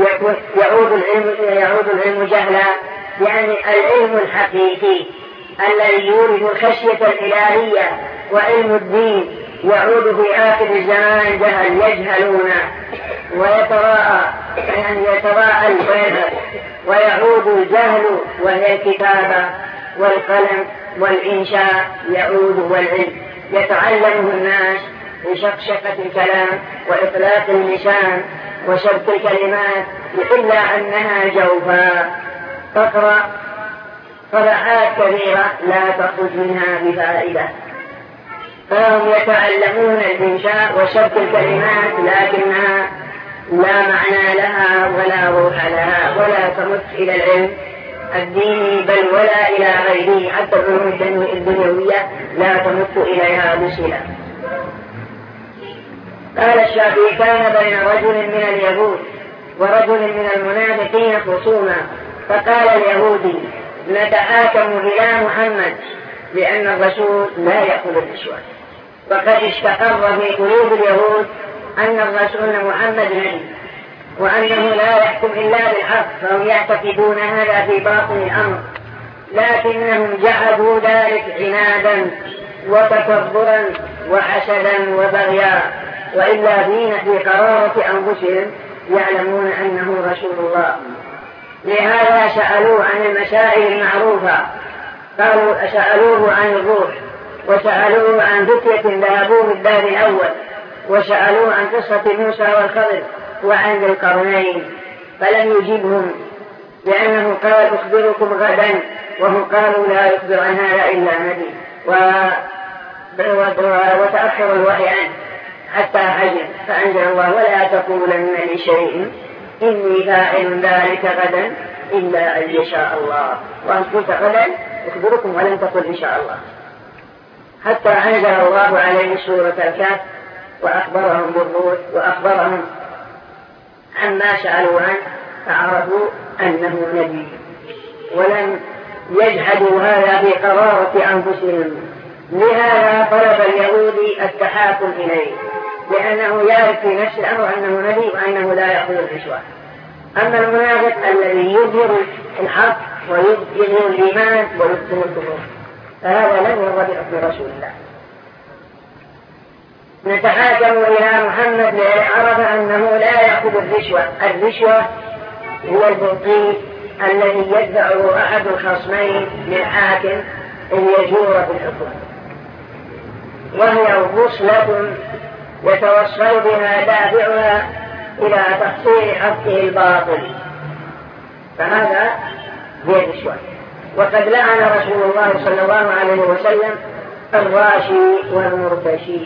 يعود العلم جهلا، يعني العلم الحقيقي الذي يورث الخشية الإلهية وعلم الدين يعود في آخر الزمان جهل، يجهلون يتراءى الجهل، ويعود الجهل وهي الكتابة والقلم والإنشاء، يعود والعلم يتعلمه الناس بشقشقة الكلام وإطلاق اللسان وشبك الكلمات، إلا أنها جوفاء تقرأ صفحات كبيرة لا تخرج منها بفائدة. فهم يتعلمون الإنشاء وشبك الكلمات، لكنها لا معنى لها ولا روح لها، ولا تمت إلى العلم الديني بل ولا إلى غيره. حتى العلوم الدنيوية لا تمت إليها بصلة. قال الشافعي: كان بين رجل من اليهود ورجل من المنافقين خصوما، فقال اليهودي: نتحاكم إلى محمد، لأن الرسول لا يأخذ الرشوة. وقد استقر في قلوب اليهود أن الرسول محمد نبي، وأنه لا يحكم إلا بالحق، فهم يعتقدون هذا في باطن الأمر، لكنهم جعلوا ذلك عنادا وتكبرا وحسدا وبغيا، وإلا في قرارة أنفسهم يعلمون أنه رسول الله. لهذا سألوه عن المسائل المعروفة، قالوا سألوه عن الروح، وسألوه عن فتية ذهبوا في الدار الأول، وسألوه عن قصة موسى والخضر وعن ذي القرنين، فلم يجبهم لأنه قال أخبركم غدا، وهم قالوا لا يخبر عن هذا إلا نبي، وتأخر الوحي عنه حتى حجر، فأنزل الله ولا تقولن لشيء إني فاعل ذلك غدا إلا أن يشاء الله، وأن قلت غدا أخبركم ولم تقل إن شاء الله، حتى أنزل الله عليه سورة الكهف وأخبرهم بالروح وأخبرهم عما سألوا عنه، فعرفوا أنه نبي، ولم يجحدوا هذا بقرارة أنفسهم. لهذا طلب اليهودي التحاكم إليه، لأنه يعرف في نفس الأمر أنه نبي وأنه لا يأخذ الرشوة. أما المنافق الذي يظهر الحق ويظهر الإيمان ويبطن الكفر، فهذا لم يرضى بحكم رسول الله. نتحاكم إلى محمد ليعرف أنه لا يأخذ الرشوة. الرشوة هو البطيء الذي يدفعه أحد الخصمين للحاكم ليجور في الحكم، وهي وصلة يتوصل بها دافعها إلى تحصيل حقه الباطل، فهذا هي الرشوة. وقد لعن رسول الله صلى الله عليه وسلم الراشي والمرتشي.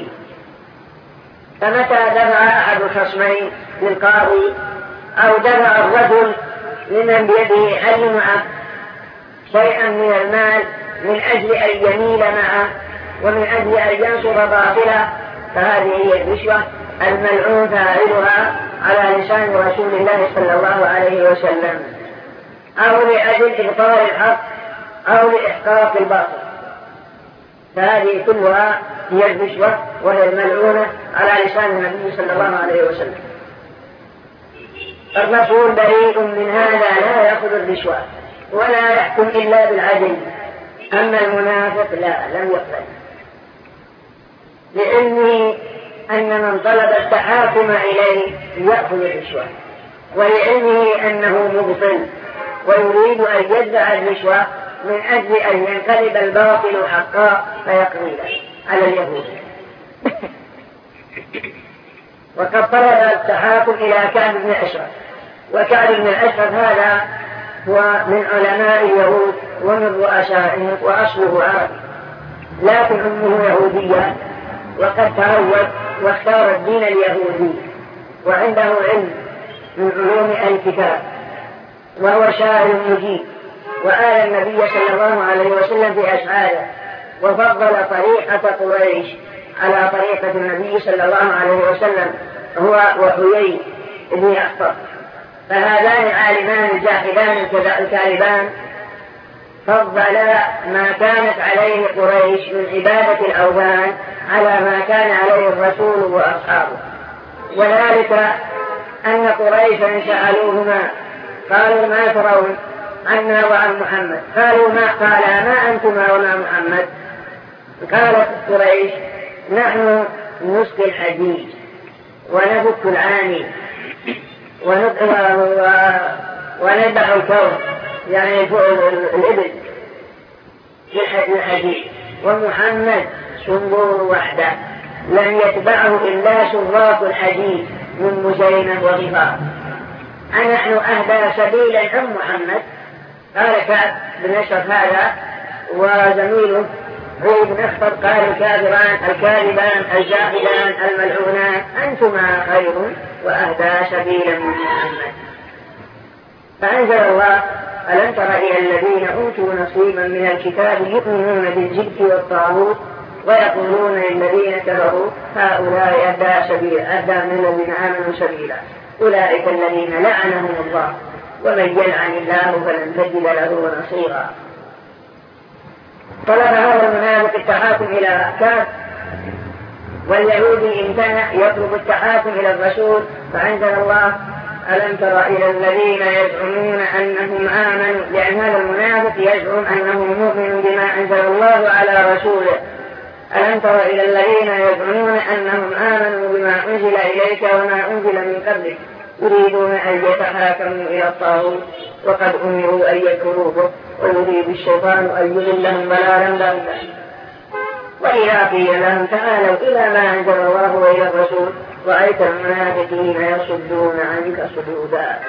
فمتى دفع أحد الخصمين للقاضي أو دفع الرجل لمن بيده علم شيئا من المال من أجل أن يميل معه ومن أجل أن ينصر باطله، فهذه هي الرشوة الملعون فاعلها على لسان رسول الله صلى الله عليه وسلم، أو لأجل إبطال الحق أو لإحقاق الباطل، فهذه كلها هي الرشوة وهي الملعونة على لسان النبي صلى الله عليه وسلم. الرسول بريء من هذا، لا يأخذ الرشوة ولا يحكم إلا بالعدل. أما المنافق لا، لم يقبل، لأنه أن من طلب التحاكم إليه يأخذ الرشوة، ولعلمه أنه مبطل ويريد أن يدفع الرشوة من أجل أن ينقلب الباطل حقا فيقضي على اليهود. وقد طلب التحاكم إلى كعب بن أشرف، وكعب بن أشرف هذا هو من علماء اليهود ومن رؤسائهم وأصله عربي، لكن أمه يهودية، وقد تهود واختار الدين اليهودي، وعنده علم من علوم الكتاب، وهو شاعر مجيد، وآل النبي صلى الله عليه وسلم في أشعاره، وفضل طريقة قريش على طريقة النبي صلى الله عليه وسلم هو وحيي بن أخطب. فهذان عالمان الجاحدان الكاذبان فضلا ما كانت عليه قريش من عبادة الأوثان على ما كان عليه الرسول وأصحابه، وذلك أن قريشا سألوهما قالوا ما ترون عنا وعن محمد؟ قالوا ما أنتما وما محمد؟ قالت قريش نحن نسقي الحديد ونفك العاني وندع الكون، يعني الإبل بالحديد، ومحمد سنبور وحده لم يتبعه إلا سراق الحديد من مزينة وغفار، أنحن أهدى سبيلا أم محمد؟ قال كعب بن أشرف هذا وزميله عيد بن أخطب قال الكاذبان الجاحدان الملعونان أنتما خير وأهدى سبيلا من محمد. فأنزل الله ألم تر إلى الذين أوتوا نصيبا من الكتاب يؤمنون بالجبت والطاغوت ويقولون للذين كفروا هؤلاء أهدى من الذين آمنوا سبيلا أولئك الذين لعنهم الله ومن يلعن الله فلن تجد له نصيرا. طلب هذا المنافق التحاكم إلى كعب، واليهودي امتنع يطلب التحاكم إلى الرسول، فأنزل الله ألم تر إلى الذين يزعمون أنهم آمنوا، لأن هذا المنافق يزعم أنه مؤمن بما أنزل الله على رسوله. ألم تر إلى الذين يزعمون أنهم آمنوا بما أنزل إليك وما أنزل من قبلك يريدون أن يتحاكموا إلى الطاغوت وقد أمروا أن يكفروا به، ويريد الشيطان أن يضلهم ضلالا بعيدا. وإذا قيل لهم تعالوا إلى ما أنزل الله وإلى الرسول رأيت المنافقين يصدون عنك صدودا.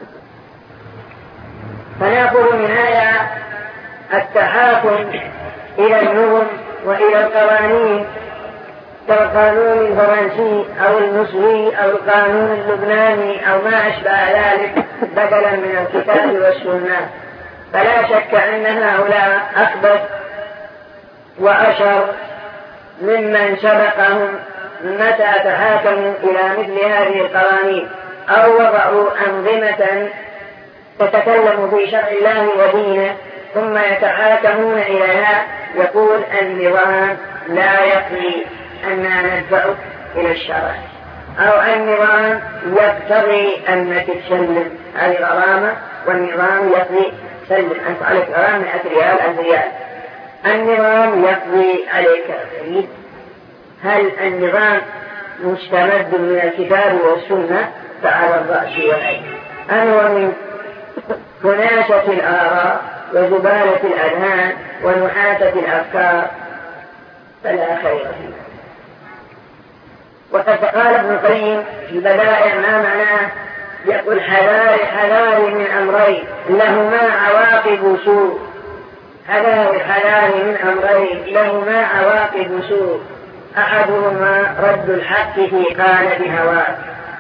فنأخذ من هذا التحاكم إلى النظم وإلى القوانين كالقانون الفرنسي أو المصري أو القانون اللبناني أو ما أشبه ذلك بدلا من الكتاب والسنة. فلا شك أن هؤلاء أخبث وأشر ممن سبقهم متى تحاكموا إلى مثل هذه القوانين أو وضعوا أنظمة تتكلم في شرع الله ودينه ثم يتحاكمون إليها. يقول النظام لا يقضي أننا ندفعك إلى الشرع، أو النظام يقتضي أنك تسلم هذه الغرامة، والنظام يقضي سلم أنت عليك غرامة 100 ريال 1000 ريال، النظام يقضي عليك الخير. هل النظام مستمد من الكتاب والسنة؟ فعلى الرأس والعين. أنه من كناسة الآراء وزبالة الأذهان ونحاسة الأفكار فلا خير فيه. وقد قال ابن القيم في بدائع ما معناه، يقول حذار من أمرين لهما عواقب سوء. حذار من أمرين لهما عواقب سوء، أحدهما رد الحق في قالب هواك.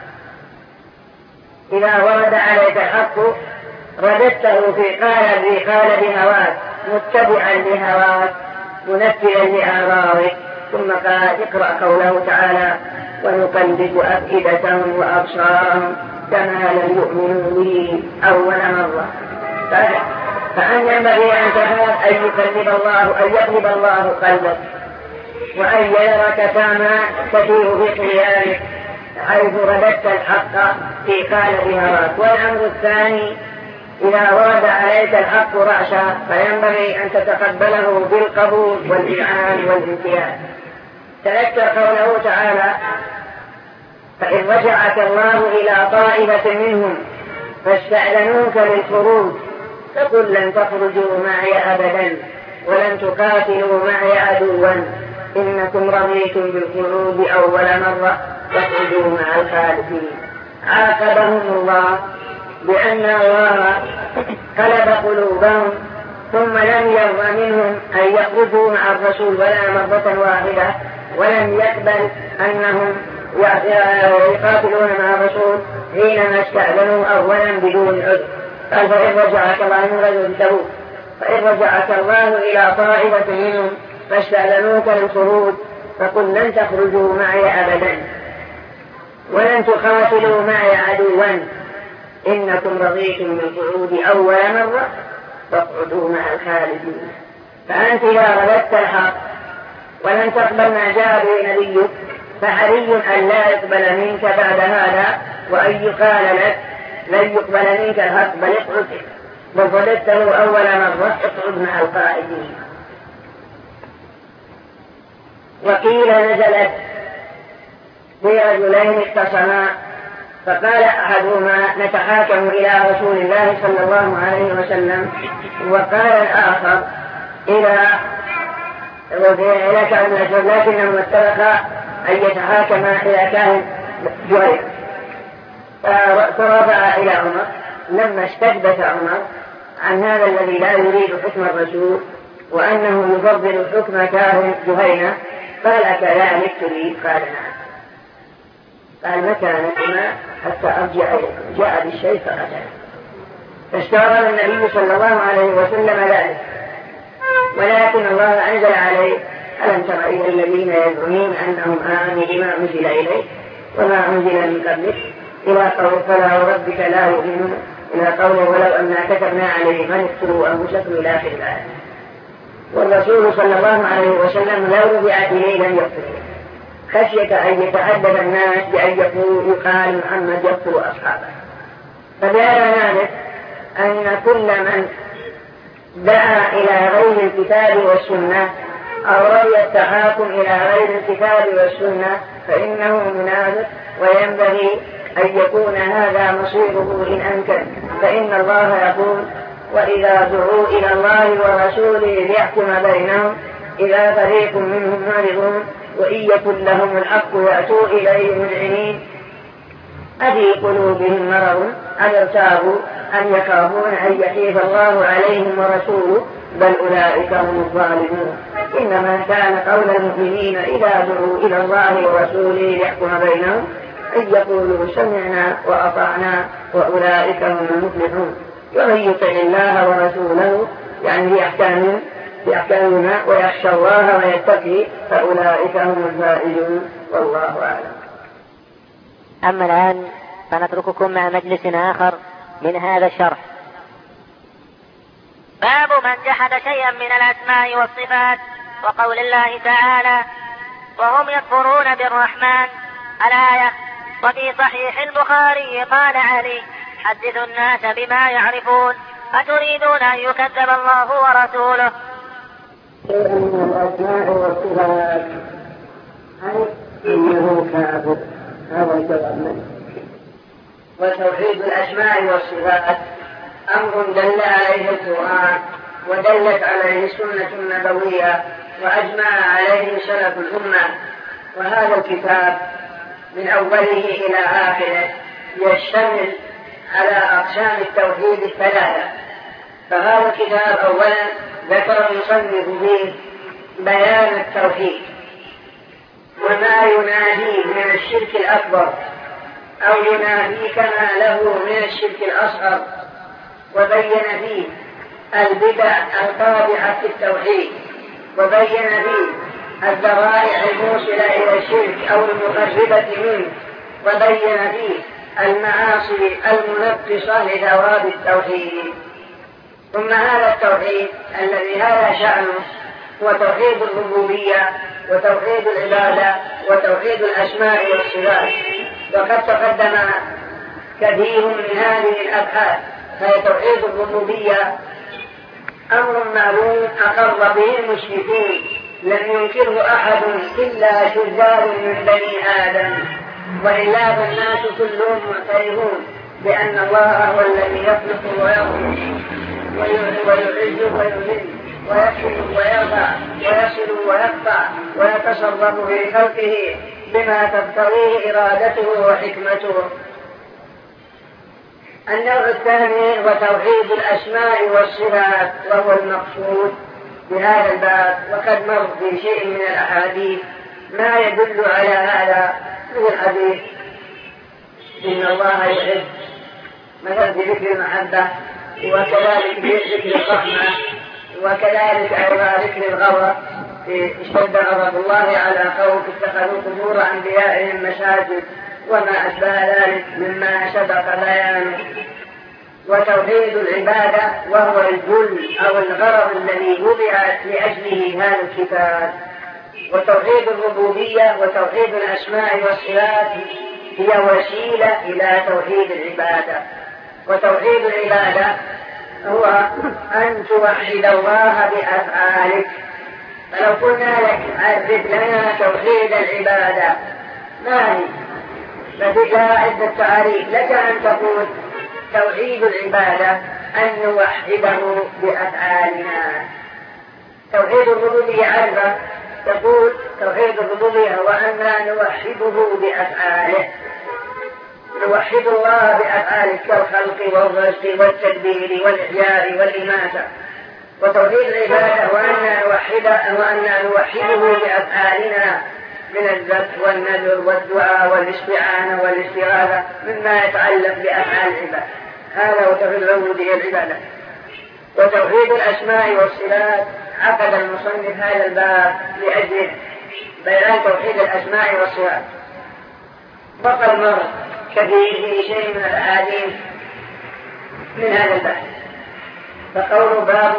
إذا ورد عليك الحق رددته في قالب هواك متبعا لهواك منفذا لآرائك. ثم قال اقرأ قوله تعالى ونقلب أفئدتهم وأبصارهم كما لم يؤمنوا به أول مرة. فأن ينبغي أن تخاف أن يقلب الله قلبك وأن يراك كما تدور في قيامك حيث رددت الحق في قالب هواك. والأمر الثاني إذا ورد عليك الحق رأسا فينبغي أن تتقبله بالقبول والإذعان والامتياز. تذكر قوله تعالى فإن رجعك الله إلى طائفة منهم فاستأذنوك للخروج فقل لن تخرجوا معي أبدا ولن تقاتلوا معي عدوا إنكم رضيتم بالخروج أول مرة فاخرجوا مع الخالفين. عاقبهم الله بأن الله قلب قلوبهم ثم لم يرضى منهم أن يخرجوا مع الرسول ولا مرة واحدة، ولم يقبل أنهم يقاتلون مع الرسول حينما استأذنوا أولا بدون عذر. قال فإن رجعك الله من غزوة تبوك فإن رجعك الله إلى طائفة منهم فاستأذنوك للخروج فقل لن تخرجوا معي أبدا ولن تقاتلوا معي عدوا إنكم رضيتم بالقعود أول مرة فاقعدوا مع الخالدين. فأنت إذا رددت الحق ولن تقبل ما جاء به نبيك فحري أن لا يقبل منك بعد هذا، وأن يقال لك لن يقبل منك الحق بل اقعد بل رددته أول مرة اقعد مع القائدين. وقيل نزلت في رجلين اختصما فقال أحدهما نتحاكم إلى رسول الله صلى الله عليه وسلم، وقال الآخر لكنهم اتفقا أن يتحاكما إلى كاهن جهينة. فرفع إلى عمر لما استكبت عمر عن هذا الذي لا يريد حكم الرسول وأنه يفضل حكم كاهن جهينة قال كذلك تريد؟ قال نعم. قال مكانكما حتى أرجع إليكم. جاء بالشيء فقتله. فاستغرب النبي صلى الله عليه وسلم ذلك، ولكن الله أنزل عليه ألم تر إلى الذين يزعمون أنهم آمنوا بما أنزل إليك وما أنزل من قبلك إلى قول فلا وربك لا يؤمنون إلى قوله ولو أننا كتبنا عليهم أن اقتلوا أنفسكم إلى آخر الآية. والرسول صلى الله عليه وسلم لو رجعت إليه لم يقتله خشية أن يتحدث الناس بأن يقال محمد يقتل أصحابه. فبهذا نعرف أن كل من دعا إلى غير الكتاب والسنة أو روي التحاكم إلى غير الكتاب والسنة فإنه منافق، وينبغي أن يكون هذا مصيره إن أمكن، فإن الله يقول: وإذا دعوا إلى الله ورسوله ليحكم بينهم إذا فريق منهم معرضون وإن يكن لهم الحق يأتوا إليه مذعنين أفي قلوبهم مرض أم ارتابوا أم يخافون أن يحيف الله عليهم ورسوله بل أولئك هم الظالمون. إنما كان قول المؤمنين إذا دعوا إلى الله ورسوله ليحكم بينهم أن يقولوا سمعنا وأطعنا وأولئك هم المفلحون. ومن يطع الله ورسوله يعني بأحكامنا ويخشى الله ويتقي فأولئك هم الفائزون، والله أعلم. أما الآن فنترككم مع مجلس آخر من هذا الشرح. باب من جحد شيئا من الأسماء والصفات، وقول الله تعالى: وهم يكفرون بالرحمن، الآية. وفي صحيح البخاري قال علي: حدثوا الناس بما يعرفون، أتريدون أن يكذب الله ورسوله. شيئا من الأسماء والصفات أي إنه كافر، هذا الجواب منه. وتوحيد الأسماء والصفات أمر دل عليه القرآن ودلت عليه السنة النبوية وأجمع عليه سلف الأمة. وهذا الكتاب من أوله إلى آخره يشتمل على أقسام التوحيد الثلاثة. فهذا الكتاب أولا ذكر المصنف فيه بيان التوحيد وما يناديه من الشرك الأكبر أو يناديه كما له من الشرك الأصغر، وبين فيه البدع القادحة في التوحيد، وبين فيه الذرائع الموصلة إلى الشرك أو المقربة منه، وبين فيه المعاصي المنقصة لثواب التوحيد. ثم هذا التوحيد الذي هذا شأنه هو توحيد الربوبية وتوحيد العبادة وتوحيد الأسماء والصفات. وقد تقدم كثير من هذه الأبحاث. فهي توحيد الربوبية أمر معلوم أقر به المشركون لم ينكره أحد إلا شذار من بني آدم، وإلا فالناس كلهم معترفون بأن الله هو الذي يخلق ويخلق ويعز ويذل ويكشف ويرفع ويصل ويقطع ويتصرف في خلقه بما تقتضيه إرادته وحكمته. النوع الثاني هو توحيد الأسماء والصفات، وهو المقصود بهذا الباب، وقد مر في شيء من الأحاديث ما يدل على هذا من الحديث: إن الله يحب، مثل بذكر المحبة، وكذلك بذكر الرحمة، وكذلك أيضا ذكر الغضب، اشتد غضب الله على قوم اتخذوا قبور أنبيائهم مساجد، وما أشبه ذلك مما سبق بيانه. وتوحيد العبادة وهو الجل أو الغرض الذي وضع لأجله هذا الكتاب. وتوحيد الربوبية وتوحيد الأسماء والصفات هي وسيلة إلى توحيد العبادة. وتوحيد العبادة هو أن توحد الله بأفعالك. فلو قلنا لك عرف لنا توحيد العبادة ما هي؟ ففيها عدة تعريف. لك أن تقول توحيد العبادة أن نوحده بأفعالنا. توحيد الربوبية عرفة تقول توحيد الربوبية هو أن لا نوحده بأفعاله، نوحد الله بأفعاله كالخلق والرزق والتدبير والإحياء والإماتة. وتوحيد العبادة هو أن نوحده بأفعالنا من الذبح والنذر والدعاء والاستعانة والاستغاثة مما يتعلق بأفعال العباد. هذا هو توحيد الربوبية العبادة. وتوحيد الأسماء والصفات عقد المصنف هذا الباب لأجل بيان توحيد الأسماء والصفات. وقد مر كثير في شيء من الأحاديث من هذا الباب. فقول باب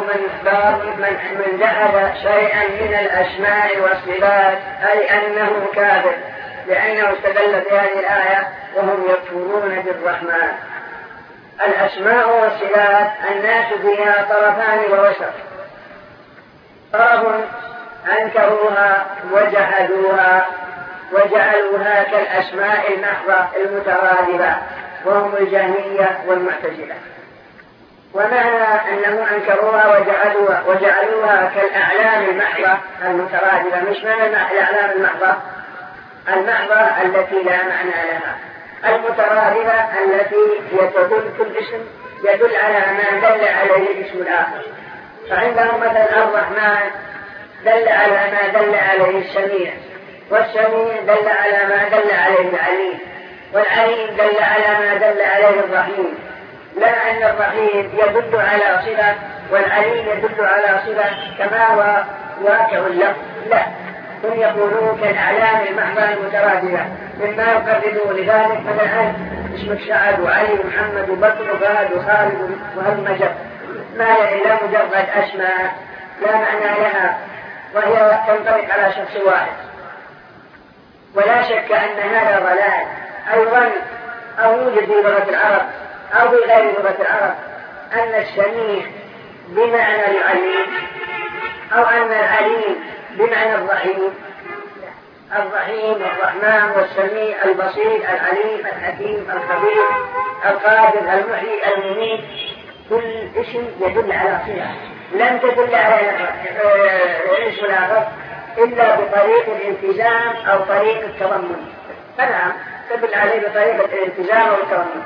من جحد شيئا من الأسماء والصفات أي أنه كافر، لأنه استدل بهذه الآية وهم يكفرون بالرحمن. الأسماء والصفات الناس فيها طرفان ووسط. طرف أنكروها وجحدوها وجعلوها كالأسماء المحضة المترادفة، وهم الجهمية والمعتزلة. ومعنى أنهم أنكروها وجعلوها كالأعلام المحضة المترادفة، مش معنى الأعلام المحضة التي لا معنى لها، المترادفة التي كل اسم يدل على ما دل عليه الاسم الآخر. فعندهم مثلا الرحمن دل على ما دل عليه السميع، والسميع دل على ما دل عليه العليم، والعليم دل على ما دل عليه الرحيم. لا أن الرحيم يدل على صفة والعليم يدل على صفة كما هو واقع اللفظ، لا، هم يقولون كالأعلام المحضة المترادفة مما يقربون لذلك. مثلا اسمك سعد وعلي ومحمد وبكر وفهد وخالد وهمجر، ما إلا مجرد أسماء لا معنى لها، وهي تنطبق على شخص واحد. ولا شك أن هذا ضلال أيضا، أو يوجد في لغة العرب أو في غير لغة العرب، أن السميع بمعنى العليم، أو أن العليم بمعنى الرحيم. الرحيم الرحمن والسميع البصير العليم الحكيم الخبير القادر المحيي المميت، كل اسم يدل على صفة لم تدل على الاسم الآخر إلا بطريق الالتزام أو طريق التضمن. فنعم تدل عليه بطريقة الالتزام أو التضمن.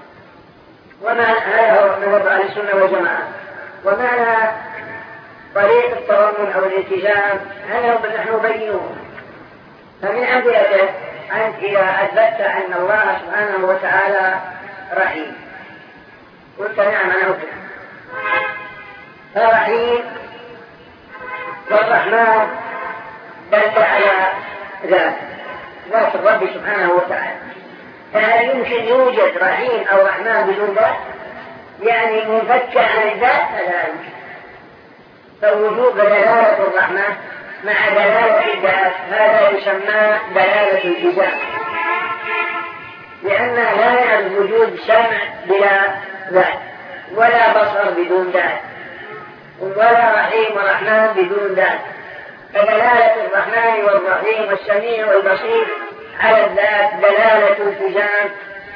هذا هو مذهب أهل السنة والجماعة. ومعنى طريق التضمن أو الالتزام هذا هو نحن بينه. فمن أمثلته أنت إذا أثبتت أن الله سبحانه وتعالى رحيم، قلت نعم أنا أثبت، فرحيم والرحمن دل على ذات الرب سبحانه وتعالى. فهل يمكن يوجد رحيم أو رحمن بدون ذات؟ يعني منفك عن الذات؟ فلا يمكن. فوجود دلالة الرحمن مع دلالة الذات هذا يسمى دلالة الالتزام، لأن لا يعرف وجود سمع بلا ذات، ولا بصر بدون ذات، ولا رحيم ورحمن بدون ذات. فدلالة الرحمن والرحيم والسميع والبصير على الذات دلالة التزام،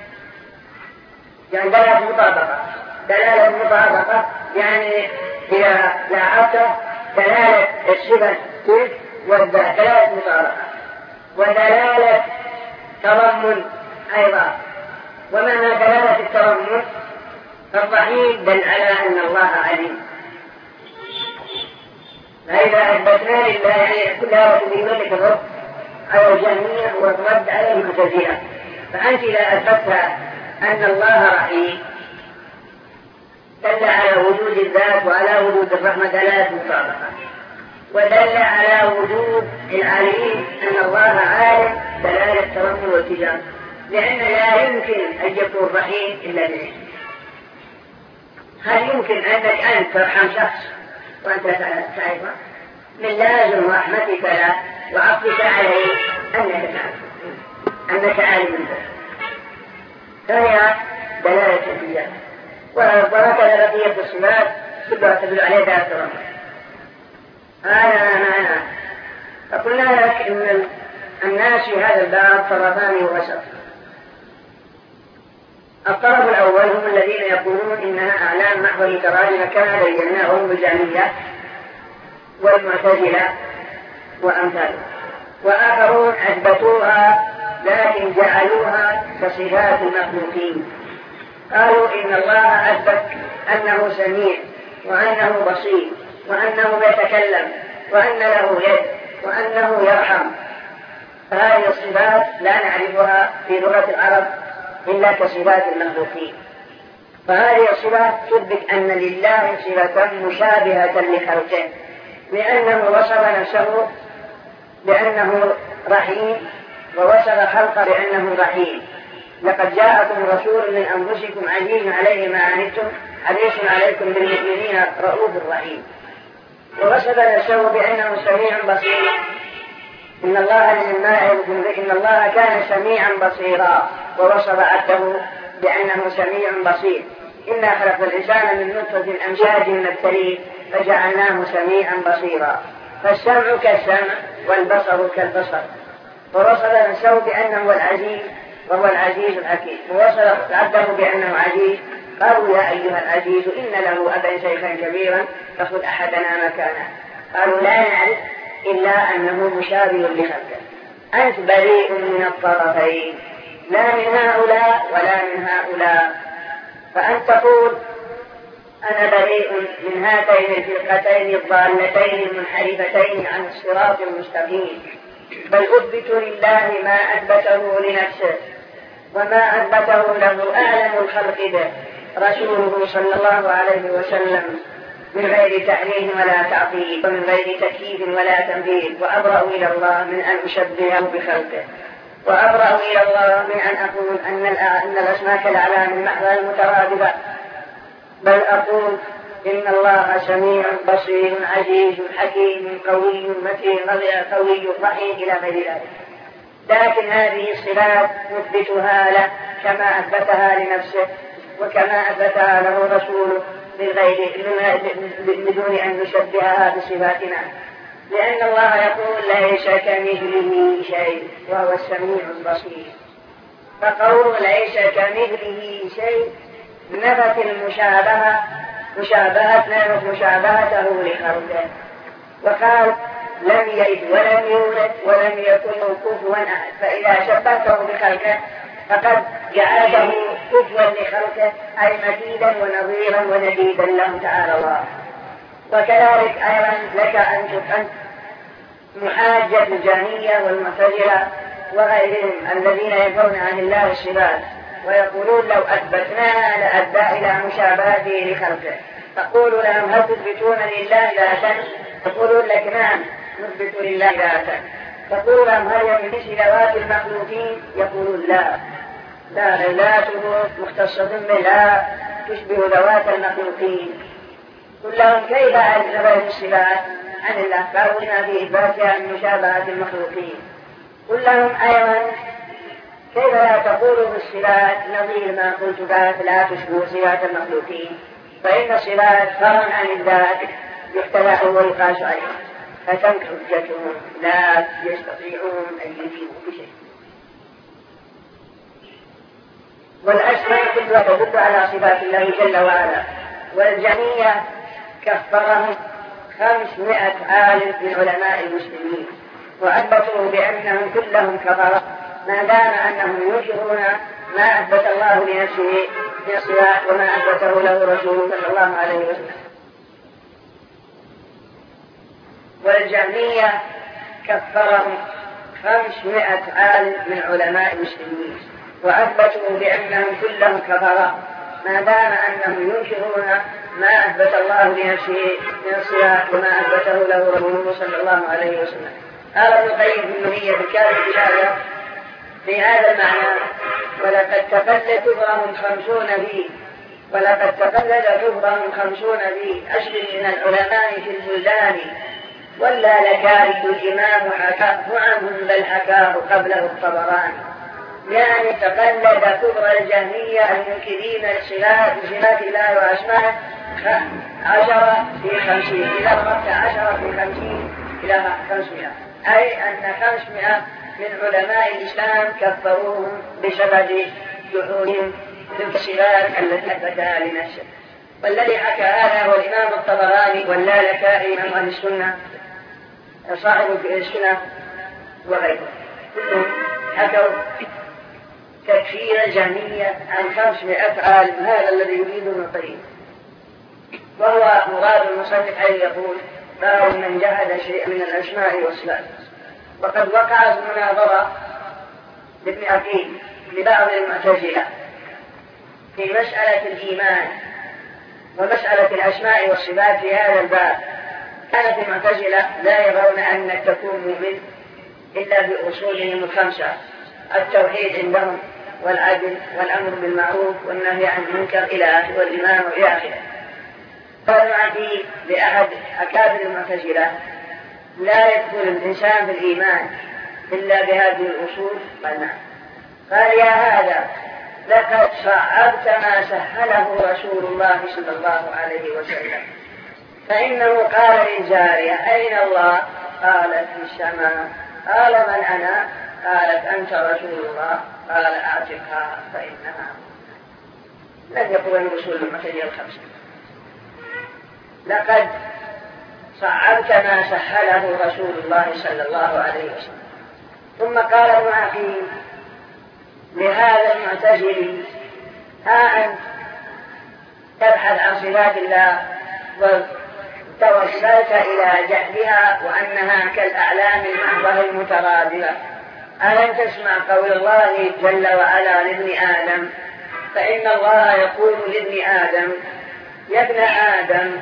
يعني دلالة مطابقة. يعني إذا لاحظت دلالة الصفة تلك والذات دلالة مطابقة، ودلالة تضمن أيضا. ومعنى دلالة التضمن الرحيم دل على أن الله عليم. فإذا أثبتنا لله يعني كل هذا في ملك الرب على الجميع وترد عليه المعتزلة. فأنت إذا أثبتت أن الله رحيم دل على وجود الذات وعلى وجود الرحمة دلالة مطابقة، ودل على وجود العليم أن الله عالم دلالة تضمن والتزام، لأن لا يمكن أن يكون رحيم إلا بالعلم. هل يمكن أنك أنت ترحم شخص وأنت تعرفه؟ من لازم رحمتك له وعطفك عليه أنك عالم به، فهي دلالة التزام. وهكذا بقية الصفات كلها تدل عليه دلالة الرحمة. هذا معنى. فقلنا لك إن الناس في هذا الباب طرفان ووسط. الطرف الأول هم الذين يقولون إنها أعلام محض مترادفة كما بيناه هم الجهمية والمعتزلة وأمثالهم، وآخرون أثبتوها لكن جعلوها كصفات المخلوقين. قالوا إن الله أثبت أنه سميع وأنه بصير وأنه يتكلم وأن له يد وأنه يرحم. فهذه الصفات لا نعرفها في لغة العرب إلا كصفات المخلوقين. فهذه الصفات تثبت أن لله صفة مشابهة لخلقه، لأنه وصف نفسه بأنه رحيم ووصف خلقه بأنه رحيم. لقد جاءكم رسول من أنفسكم عزيز عليه ما عنتم حريص عليكم بالمؤمنين رؤوف رحيم. ووصف نفسه بأنه سميع بصير. إن الله كان سميعا بصيرا، ووصف عبده بأنه سميع بصير. إنا خلقنا الإنسان من نطفة أمشاج نبتليه فجعلناه سميعا بصيرا. فالسمع كالسمع والبصر كالبصر. ووصف نفسه بأنه العزيز وهو العزيز الحكيم، ووصف عبده بأنه عزيز. قالوا يا أيها العزيز إن له أبا شيخا كبيرا فخذ أحدنا مكانه. قالوا لا نعرف إلا أنه مشابه لخلقه. أنت بريء من الطرفين، لا من هؤلاء ولا من هؤلاء. فأنت تقول أنا بريء من هاتين الفرقتين الضالتين المنحرفتين عن الصراط المستقيم، بل أثبت لله ما أثبته لنفسه وما أثبته له أعلم الخلق به رسوله صلى الله عليه وسلم، من غير تحريف ولا تعطيل ومن غير تكييف ولا تمثيل. وأبرأ إلى الله من أن أشبهه بخلقه، وأبرأ إلى الله من أن أقول أن الأسماء كالأعلام المحضة المترادفة، بل أقول إن الله سميع بصير عزيز حكيم قوي متين قوي رحيم إلى غير ذلك. لكن هذه الصفات نثبتها له كما أثبتها لنفسه وكما أثبتها له رسوله بدون أن نشبهها بصفاتنا، لأن الله يقول ليس كمثله شيء وهو السميع البصير. فقول ليس كمثله شيء نفت المشابهة مشابهته لخلقه، وقال لم يلد ولم يولد ولم يكن له كفوا أحد. فإذا شبهته بخلقه فقد جعله كفوا لخلقه، أي مثيلا ونظيرا ونديدا له تعالى الله. وكذلك أيضا لك أن محاجة الجهمية والمعتزلة وغيرهم الذين ينفون عن الله الصفات ويقولون لو أثبتناها لأدى إلى مشابهته لخلقه. تقول لهم هل تثبتون لله ذاتا؟ تقولون لك نعم نثبت لله ذاتا. تقول لهم هل يملك ذوات المخلوقين؟ يقولون لا ذاته مختصة لا تشبه ذوات المخلوقين. قل لهم كيف أثبت الصفات عن الله؟ قالوا لنا في إثباتها من مشابهة المخلوقين. قل لهم أيضا كيف لا تقولوا بالصفات نظير ما قلت لا تشبه صفات المخلوقين، فإن الصفات فرع عن الذات يختلف ويقاس عليه، فتم حجتهم لا يستطيعون أن يجيبوا بشيء. والأسماء كلها تدل على صفات الله جل وعلا. والجميع كفرهم 500 عالم من علماء المسلمين وأثبتوا بأنهم كلهم كفرة، ما دام أنهم ينكرون ما أثبت الله لنفسه من الصفات وما أثبته له رسوله صلى الله عليه وسلم. والجهمية كفرهم 500 عالم من علماء المسلمين وأثبتوا بأنهم كلهم كفرة، ما دام أنهم ينكرون ما أثبت الله لنفسه من الصفات وما أثبته له رسوله صلى الله عليه وسلم. قال ابن القيم في النونية في كتاب الهداية في هذا المعنى: ولقد تقلد كفرهم 50 فيه، ولقد تقلد كفرهم 50 فيه أشر من العلماء في البلدان، ولا لكارث الإمام حكاه عنهم بل حكاه قبله الطبراني. يعني تقلد كفر الجهمية المنكرين لصفات الله وأسمائه 10 في 50 إلى 10 في 50 إلى 500، أي أن 500 من علماء الإسلام كفروهم بسبب جحودهم تلك الصفات التي أثبتها لنفسه. والذي حكى هذا هو الإمام الطبراني واللالكائي إمام أهل السنة صاحب السنة وغيره، كلهم حكوا تكفير الجهمية عن 500 عالم. هذا الذي يريد ابن القيم، وهو مراد المصنف حيث يقول: باب من جهد شيئا من الأسماء والصفات. وقد وقعت مناظرة لابن عقيل لبعض المعتزلة في مسألة الإيمان ومسألة الأسماء والصفات في هذا الباب. كانت المعتزلة لا يرون أنك تكون مؤمن إلا بأصولهم الخمسة: التوحيد عندهم والعدل والأمر بالمعروف والنهي عن المنكر إلى آخره والإيمان إلى آخره. قال عقيل لأحد أكابر المعتزلة: لا يدخل الإنسان في الإيمان إلا بهذه الأصول. قال نعم. قال: يا هذا لقد صعبت ما سهله رسول الله صلى الله عليه وسلم، فإنه قال للجارية: أين الله؟ قالت: في السماء. قال: من أنا؟ قالت أنت رسول الله، قال أعتقها فإنها. لم يقل الرسول المعتدي الخمس، لقد صعبت ما سهله رسول الله صلى الله عليه وسلم. ثم قال ابن عقيل لهذا المعتزلي ها أنت تبحث عن صفات الله وتوصلت إلى جهلها وأنها كالأعلام المحضة المترادفة، ألم تسمع قول الله جل وعلا لابن آدم؟ فإن الله يقول لابن آدم يا ابن آدم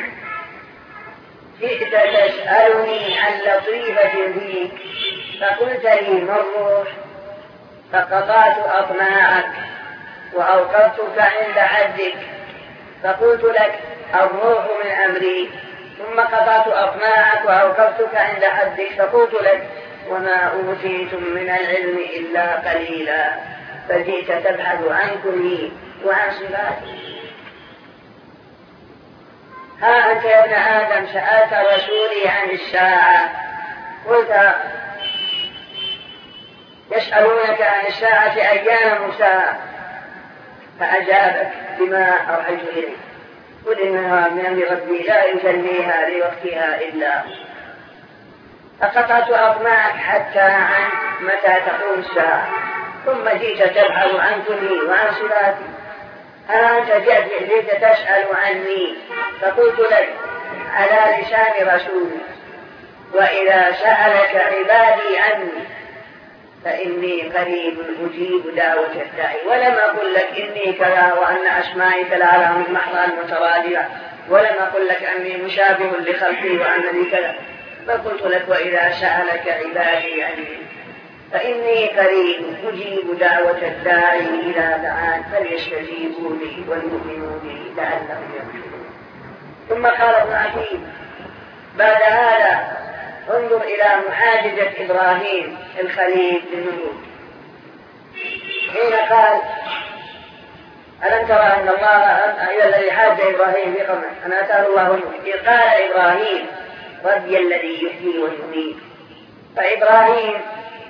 جئت تسألني عن لطيفة فيك فقلت لي ما الروح؟ فقطعت أطماعك وأوقفتك عند حدك فقلت لك الروح من أمري، ثم قطعت أطماعك وأوقفتك عند حدك فقلت لك وما أوتيتم من العلم إلا قليلا، فجئت تبحث عن كلي وعن صفاتي. ها أنت يا ابن آدم سألت رسولي عن الساعة، قلت يسألونك عن الساعة أيان مرساها، فأجابك بما أوحيت إليك، قل إنها من أمر ربي لا يجليها لوقتها إلا هو. فقطعت أطماعك حتى عن متى تقوم الساعة، ثم جئت تبحث عن كلي وعن صفاتي. ها أنت جئت تسأل عني فقلت لك على لسان رسولي وإذا سألك عبادي عني فإني قريب أجيب دعوة الداعي، ولم أقل لك إني كذا وأن أسمائي كالأعلام المحضة المترادفة، ولم أقل لك أني مشابه لخلقي وأنني كذا، بل قلت لك وإذا سألك عبادي عني فإني قريب أجيب دعوة الداعي إذا دعان فليستجيبوا لي وليؤمنوا بي لعلهم يرشدون. ثم قال ابن عقيل بعد هذا انظر إلى محاججة إبراهيم الخليل للنمرود حين قال ألم ترى أن الله الذي حاج إبراهيم في قومه أن آتاه الله الملك، إذ قال إبراهيم ربي الذي يحيي ويميت. فإبراهيم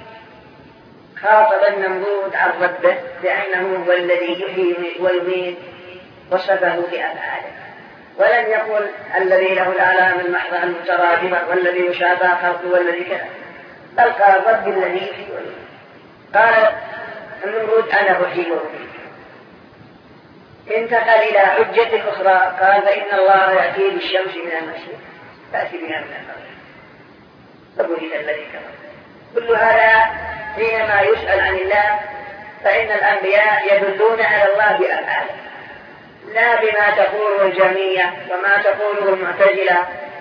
خاطب النمرود عن ربه بأنه هو الذي يحيي ويميت وصفه بأفعاله، ولم يقل الذي له الأعلام المحضة المترادفة والذي يشابه خلقه والذي كذا، بل قال ربي الذي يحيي ويميت. قال النمرود أنا أحيي وأميت. انتقل إلى حجة أخرى قال فإن الله يأتي بالشمس من المشرق تأتي بها من المغرب فبهت الذي كفر. كل هذا حينما يسأل عن الله فإن الأنبياء يدلون على الله بأفعاله لا بما تقوله الجميع وما تقوله المعتزلة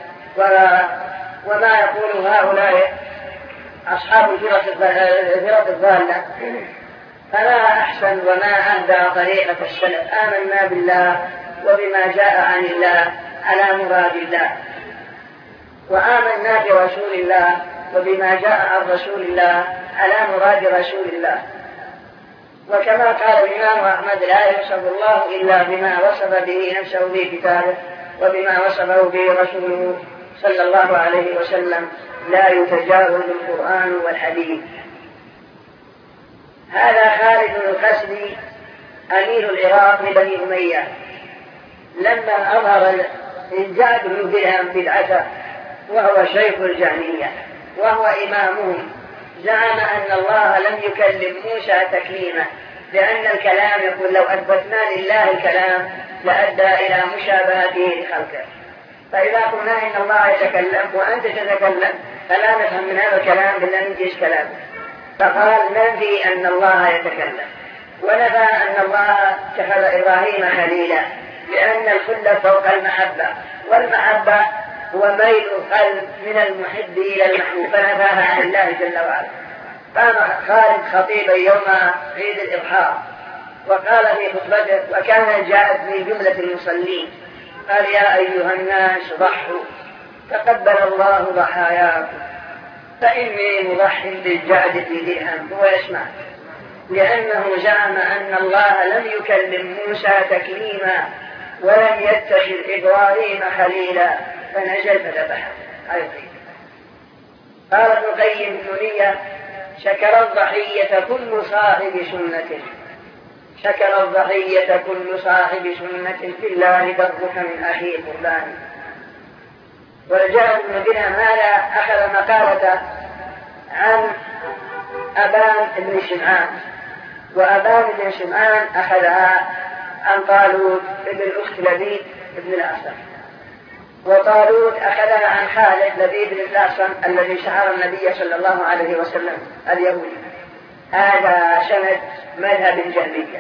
وما يقوله هؤلاء أصحاب الفرق الضالة. فلا أحسن وما أهدى طريقة السلف، آمنا بالله وبما جاء عن الله على مراد الله، وآمنا برسول الله وبما جاء عن رسول الله على مراد رسول الله. وكما قال الإمام أحمد لا يوصف الله إلا بما وصف به نفسه في كتابه وبما وصفه به رسوله صلى الله عليه وسلم لا يتجاوز القرآن والحديث. هذا خالد القسري أمير العراق لبني أمية لما أظهر الجعد بن درهم بدعته وهو شيخ الجهمية وهو إمامهم، زعم أن الله لم يكلم موسى تكليما، لأن الكلام يقول لو أثبتنا لله الكلام لأدى إلى مشابهته لخلقه، فإذا قلنا إن الله يتكلم وأنت تتكلم فلا نفهم من هذا الكلام بأن ننجز كلامه. فقال ننفي أن الله يتكلم، ونفى أن الله اتخذ إبراهيم خليلا، لأن الخلة فوق المحبة، والمحبة هو ميل القلب من المحب إلى المحبوب، فنفاها عن الله جل وعلا. قام خالد خطيبا يوم عيد الإضحى وقال في خطبته وكان جاءت في جملة المصلين قال يا أيها الناس ضحوا تقبل الله ضحاياكم فإني مضح بالجعد في درهم. هو يسمع لأنه زعم أن الله لم يكلم موسى تكليما ولم يتخذ إبراهيم خليلا فنزل فذبحه. قال ابن القيم النونية شكر الضحية كل صاحب سنة، شكر الضحية كل صاحب سنة في الله درك من أخي قربان. ورجاء بن درهم هذا أخذ مقالة عن أبان بن شمعان، وأبان بن شمعان أخذها عن طالوت بن الأخت لبيد بن الأعصم، وطالوت أخذها عن خالد لبيد بن الأعصم الذي شهر النبي صلى الله عليه وسلم اليهودي. هذا سند مذهب الجهمية،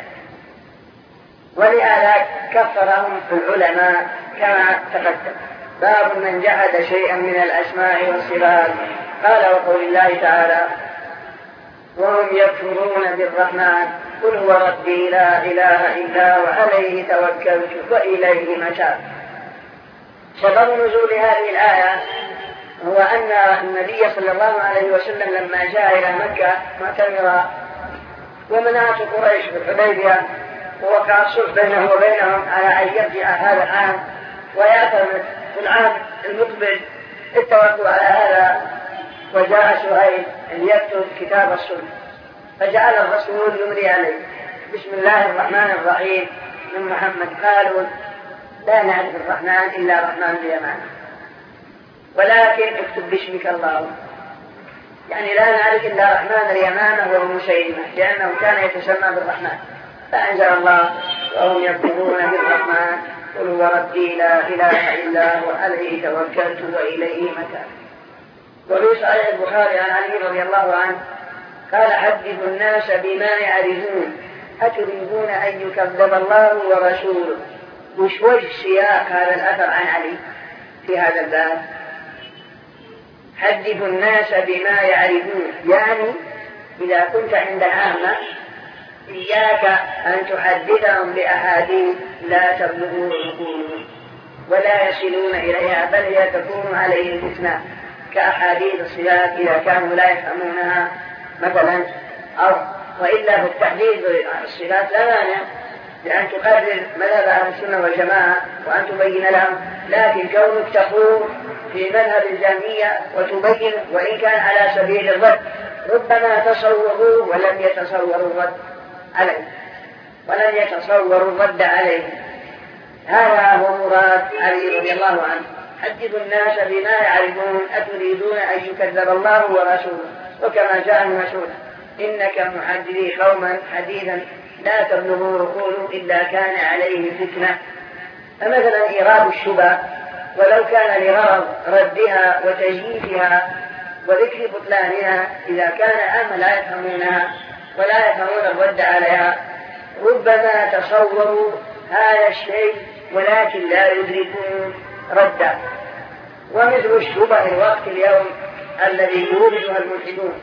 ولهذا كفرهم العلماء كما تقدم. باب من جحد شيئا من الأسماء والصفات. قال وقول الله تعالى وهم يكفرون بالرحمن قل هو ربي لا إله إلا وعليه توكلت وإليه متاب. سبب نزول هذه الآية هو أن النبي صلى الله عليه وسلم لما جاء إلى مكة معتمرا ومنعت قريش بالحديبية، ووقع الصلح بينه وبينهم على أن يرجع هذا العام ويعتمد في العام المقبل. اتفقوا على هذا، وجاء سهيل أن يكتب كتاب الصلح، فجعل الرسول يملي عليه بسم الله الرحمن الرحيم من محمد. قالوا لا نعرف الرحمن إلا رحمن اليمامة، ولكن اكتب باسمك الله، يعني لا نعرف إلا رحمن اليمامة وهو مسيلمة لأنه كان يتسمى بالرحمن. فأنزل الله وهم يكفرون بالرحمن قل هو ربي لا إله إلا هو عليه توكلت وإليه متاب. وفي صحيح البخاري عن علي رضي الله عنه قال حدثوا الناس بما يعرفون أتريدون أن يكذب الله ورسوله. وش وجه سياق هذا الأثر عن علي في هذا الباب؟ حدثوا الناس بما يعرفون، يعني إذا كنت عند العامة إياك أن تحدثهم بأحاديث لا تبلغ عقولهم ولا يصلون إليها، بل هي تكون عليهم فتنة كأحاديث الصفات إذا كانوا لا يفهمونها مثلا، أو وإلا في التحديث الصفات لا مانع لأن تقرر مذهب أهل السنة والجماعة وأن تبين لهم، لكن كونك تقول في مذهب الجهمية وتبين وإن كان على سبيل الرد، ربما تصوروا ولم يتصوروا الرد عليه ولم يتصوروا الرد عليه. هذا هو مراد علي رضي الله عنه. حدثوا الناس بما يعرفون أتريدون أن يكذب الله ورسوله. وكما جاء المسعود إنك محدثي قوما حديثا لا تبلغوا عقولهم إلا كان عليه فتنة. فمثلا إيراد الشبه ولو كان لغرض ردها وتجييفها وذكر بطلانها إذا كان عاما لا يفهمونها ولا يفهمون الرد عليها، ربما تصوروا هذا الشيء ولكن لا يدركون رده. ومثل الشبه الوقت اليوم الذي يوردها الملحدون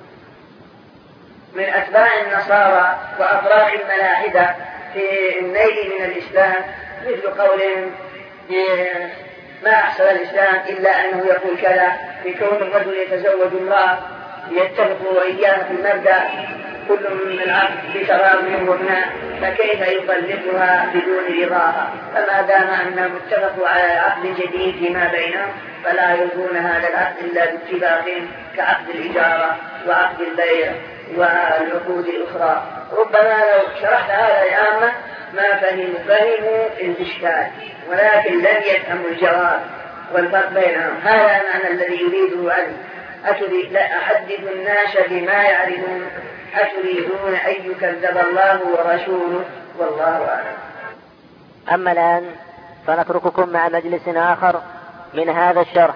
من أتباع النصارى وأفراق الملاحدة في النيل من الإسلام، مثل قولهم ما أحسن الإسلام إلا أنه يقول كذا، في كون الرجل يتزوج امرأة ليتفقوا وإياها في المبدأ كل من العقد بتراضي وابناء، فكيف يطلقها بدون رضاها؟ فما دام أنهم اتفقوا على عقد جديد فيما بينهم فلا يلغون هذا العقد إلا باتفاق كعقد الإجارة وعقد البيع والعقود الأخرى. ربما لو شرحت هذا العامة ما فهموا الإشكال ولكن لم يفهموا الجواب والفرق بينهم. هذا معنى الذي يريده علي. أحدث الناس بما يعرفون أتريدون أن يكذب الله ورسوله والله أعلم. أما الآن فنترككم مع مجلس آخر من هذا الشرح.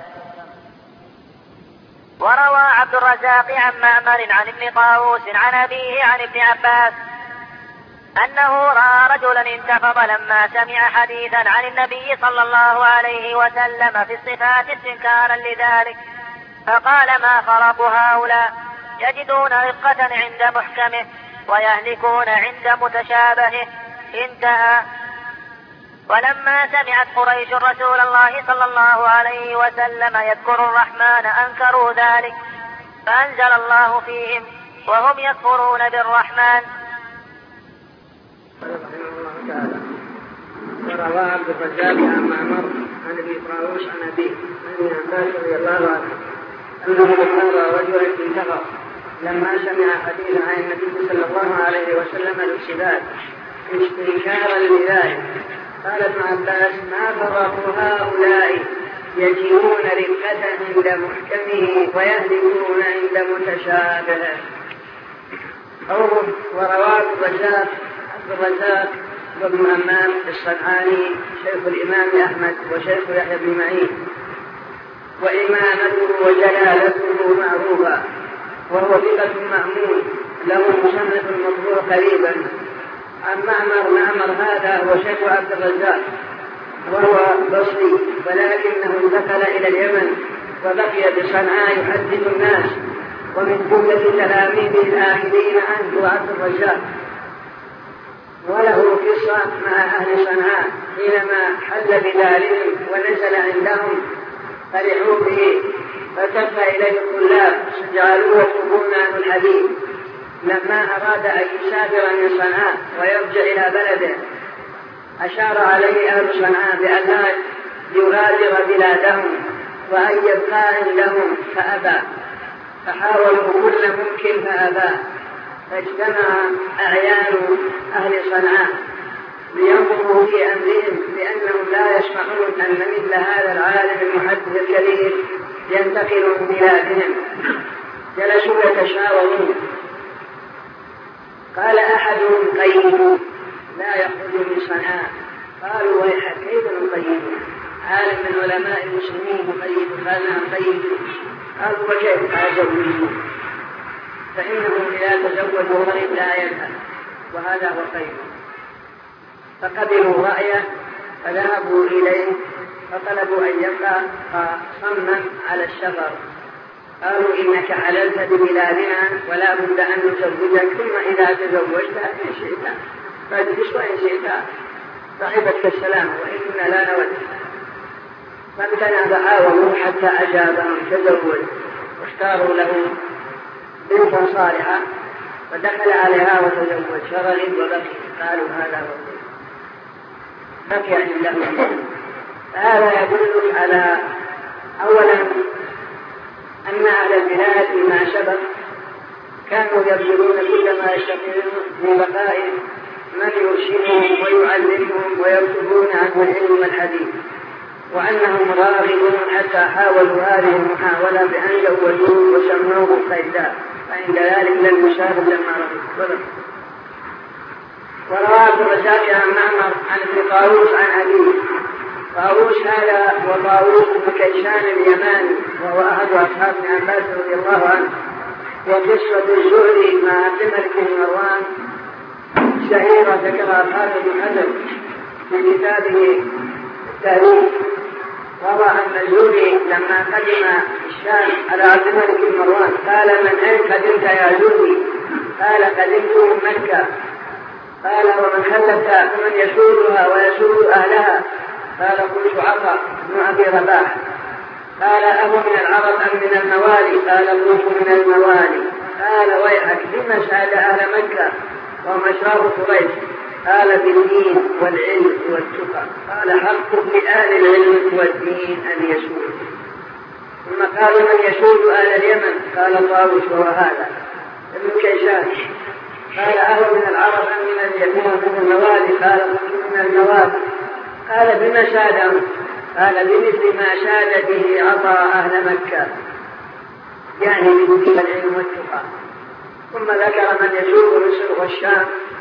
وروى عبد الرزاق عن معمر عن ابن طاووس عن أبيه عن ابن عباس أنه رأى رجلا انتفض لما سمع حديثا عن النبي صلى الله عليه وسلم في الصفات استنكارا لذلك، فقال ما خرق هؤلاء يجدون رقة عند محكمه ويهلكون عند متشابهه. انتهى. ولما سمعت قريش رسول الله صلى الله عليه وسلم يذكر الرحمن أنكروا ذلك، فأنزل الله فيهم وهم يكفرون بالرحمن. وروى عبد الرزاق عن معمر عن ابي طاووس عن ابي عن ابن عباس رضي الله عنه انه ذكر رجلا انتفض لما سمع حديثا عن النبي صلى الله عليه وسلم الاشتباه استنكارا لذلك. قال ابن عباس: ما فرقوا هؤلاء يجيئون رقة عند محكمه ويهلكون عند متشابهه. ورواه عبد الرزاق وابن همام الصنعاني شيخ الإمام أحمد وشيخ يحيى بن معين، وإمامته وجلالته معروفة، وهو ثقة مأمون له مسند مطبوع قريبا عن معمر هذا هو شيخ عبد الرزاق، وهو بصري ولكنه دخل إلى اليمن وبقي بصنعاء يحدث الناس، ومن جملة تلاميذه الآخرين عنه عبد الرزاق. وله قصة مع أهل صنعاء حينما حل بدارهم ونزل عندهم فرحوا به، فتف إليه الطلاب جعلوه يطلبون عنه الحديث. لما أراد أن يسافر من صنعاء ويرجع إلى بلده أشار عليه أهل صنعاء بأن لا يغادر بلادهم وأن يبقى عندهم، فأبى، فحاولوا كل ممكن فأبى. فاجتمع أعيان أهل صنعاء لينظروا في أمرهم بأنهم لا يسمعون أن مثل هذا العالم المحدث الكبير ينتقل من بلادهم. جلسوا يتشاورون. قال أحدهم: قيدوا لا يخرج من صنعاء. قالوا: ويحك، كيف نقيد عالم من علماء المسلمين نقيد؟ قال: نعم قيدوا. قالوا: وكيف؟ قال: زوجوه، فإنه إذا تزوج غريب لا يذهب، وهذا هو قيده. فقبلوا رأيه فذهبوا إليه فطلبوا أن يبقى، فصمم على السفر. قالوا: إنك حللت ببلادنا ولا بد أن نزوجك، ثم إذا تزوجت إن شئت فاجلس وإن شئت صاحبتك السلام وإننا لا نود. فامتنع فحاولوا حتى أجابهم تزوج، واختاروا له بنتا صالحة فدخل عليها وتزوج، فغلب وبكي. قالوا: هذا هو بكي عنده. هذا يدل على أولا أن أهل البلاد بما سبق كانوا يبذلون كل ما يستطيعون من بقاء من يرشدهم ويعلمهم ويكتبون عنه العلم والحديث، وأنهم راغبون حتى حاولوا هذه المحاولة بأن زوجوه وسموه قيدا، فعند ذلك لم يسافر لما رغب. وروى عبد الرزاق عن معمر عن ابن طاووس عن أبيه. طاووس هذا وطاووس بن كيسان اليماني، وهو أحد أصحاب ابن عباس رضي الله عنه. وقصة الزهري مع عبد الملك بن مروان شهيرة ذكرها الحافظ بن حجر في كتابه التاريخ. روى أن الزهري لما قدم الشام على عبد الملك بن مروان قال: من أين قدمت يا زهري؟ قال: قدمت من مكة. قال: ومن خلفت فمن يسودها ويسود أهلها؟ قال: قلت: عطاء بن أبي رباح. قال: أهو من العرب أم من الموالي؟ قال: قلت: من الموالي. قال: ويحك، بما ساد أهل مكة وهم أشراف قريش؟ قال: بالدين والعلم والتقى. قال: حق لأهل العلم والدين أن يسود. ثم قال: من يسود أهل اليمن؟ قال: طاووس وهو هذا ابن كيسان. قال: أهو من العرب أم من الموالي؟ قال: قلت: من الموالي. قال: بما سادهم؟ قال: بمثل ما ساد به عطاء أهل مكة، يعني بالدين والعلم والتقى. ثم ذكر من يسود مصر والشام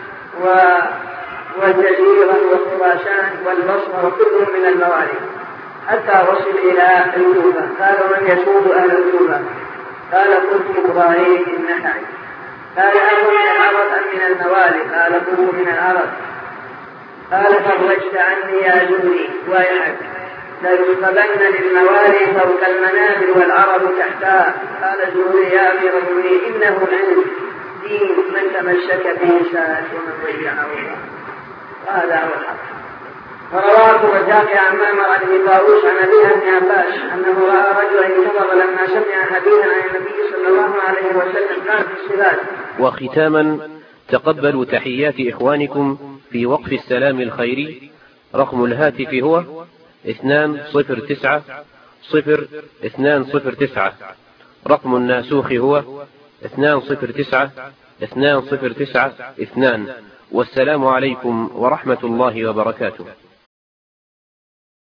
والجزيرة وخراسان والبصرة وكلهم من الموالي، حتى وصل إلى الكوفة. قال: من يسود أهل الكوفة؟ قال: قلت: إبراهيم النخعي. قال: أهو من العرب أم من الموالي؟ قال: قلت: من العرب. قال: فرجت عني يا زهري، ويحك، ليصطبن للموالي فوق المنابر والعرب تحتها. قال زهري: يا أمير المؤمنين، إنه العلم دين، من تمسك به ساد ومن ضيعه. وهذا هو الحق. وروى عبد الرزاق عن معمر عن ابن طاووس عن أبيه ابن عباس أنه رأى رجلا انتظر لما سمع حديثا عن النبي صلى الله عليه وسلم قال في الصفات. وختاما، تقبلوا تحيات إخوانكم في وقف السلام الخيري. رقم الهاتف هو 20900209. رقم الناسوخ هو 209 209 2. والسلام عليكم ورحمة الله وبركاته.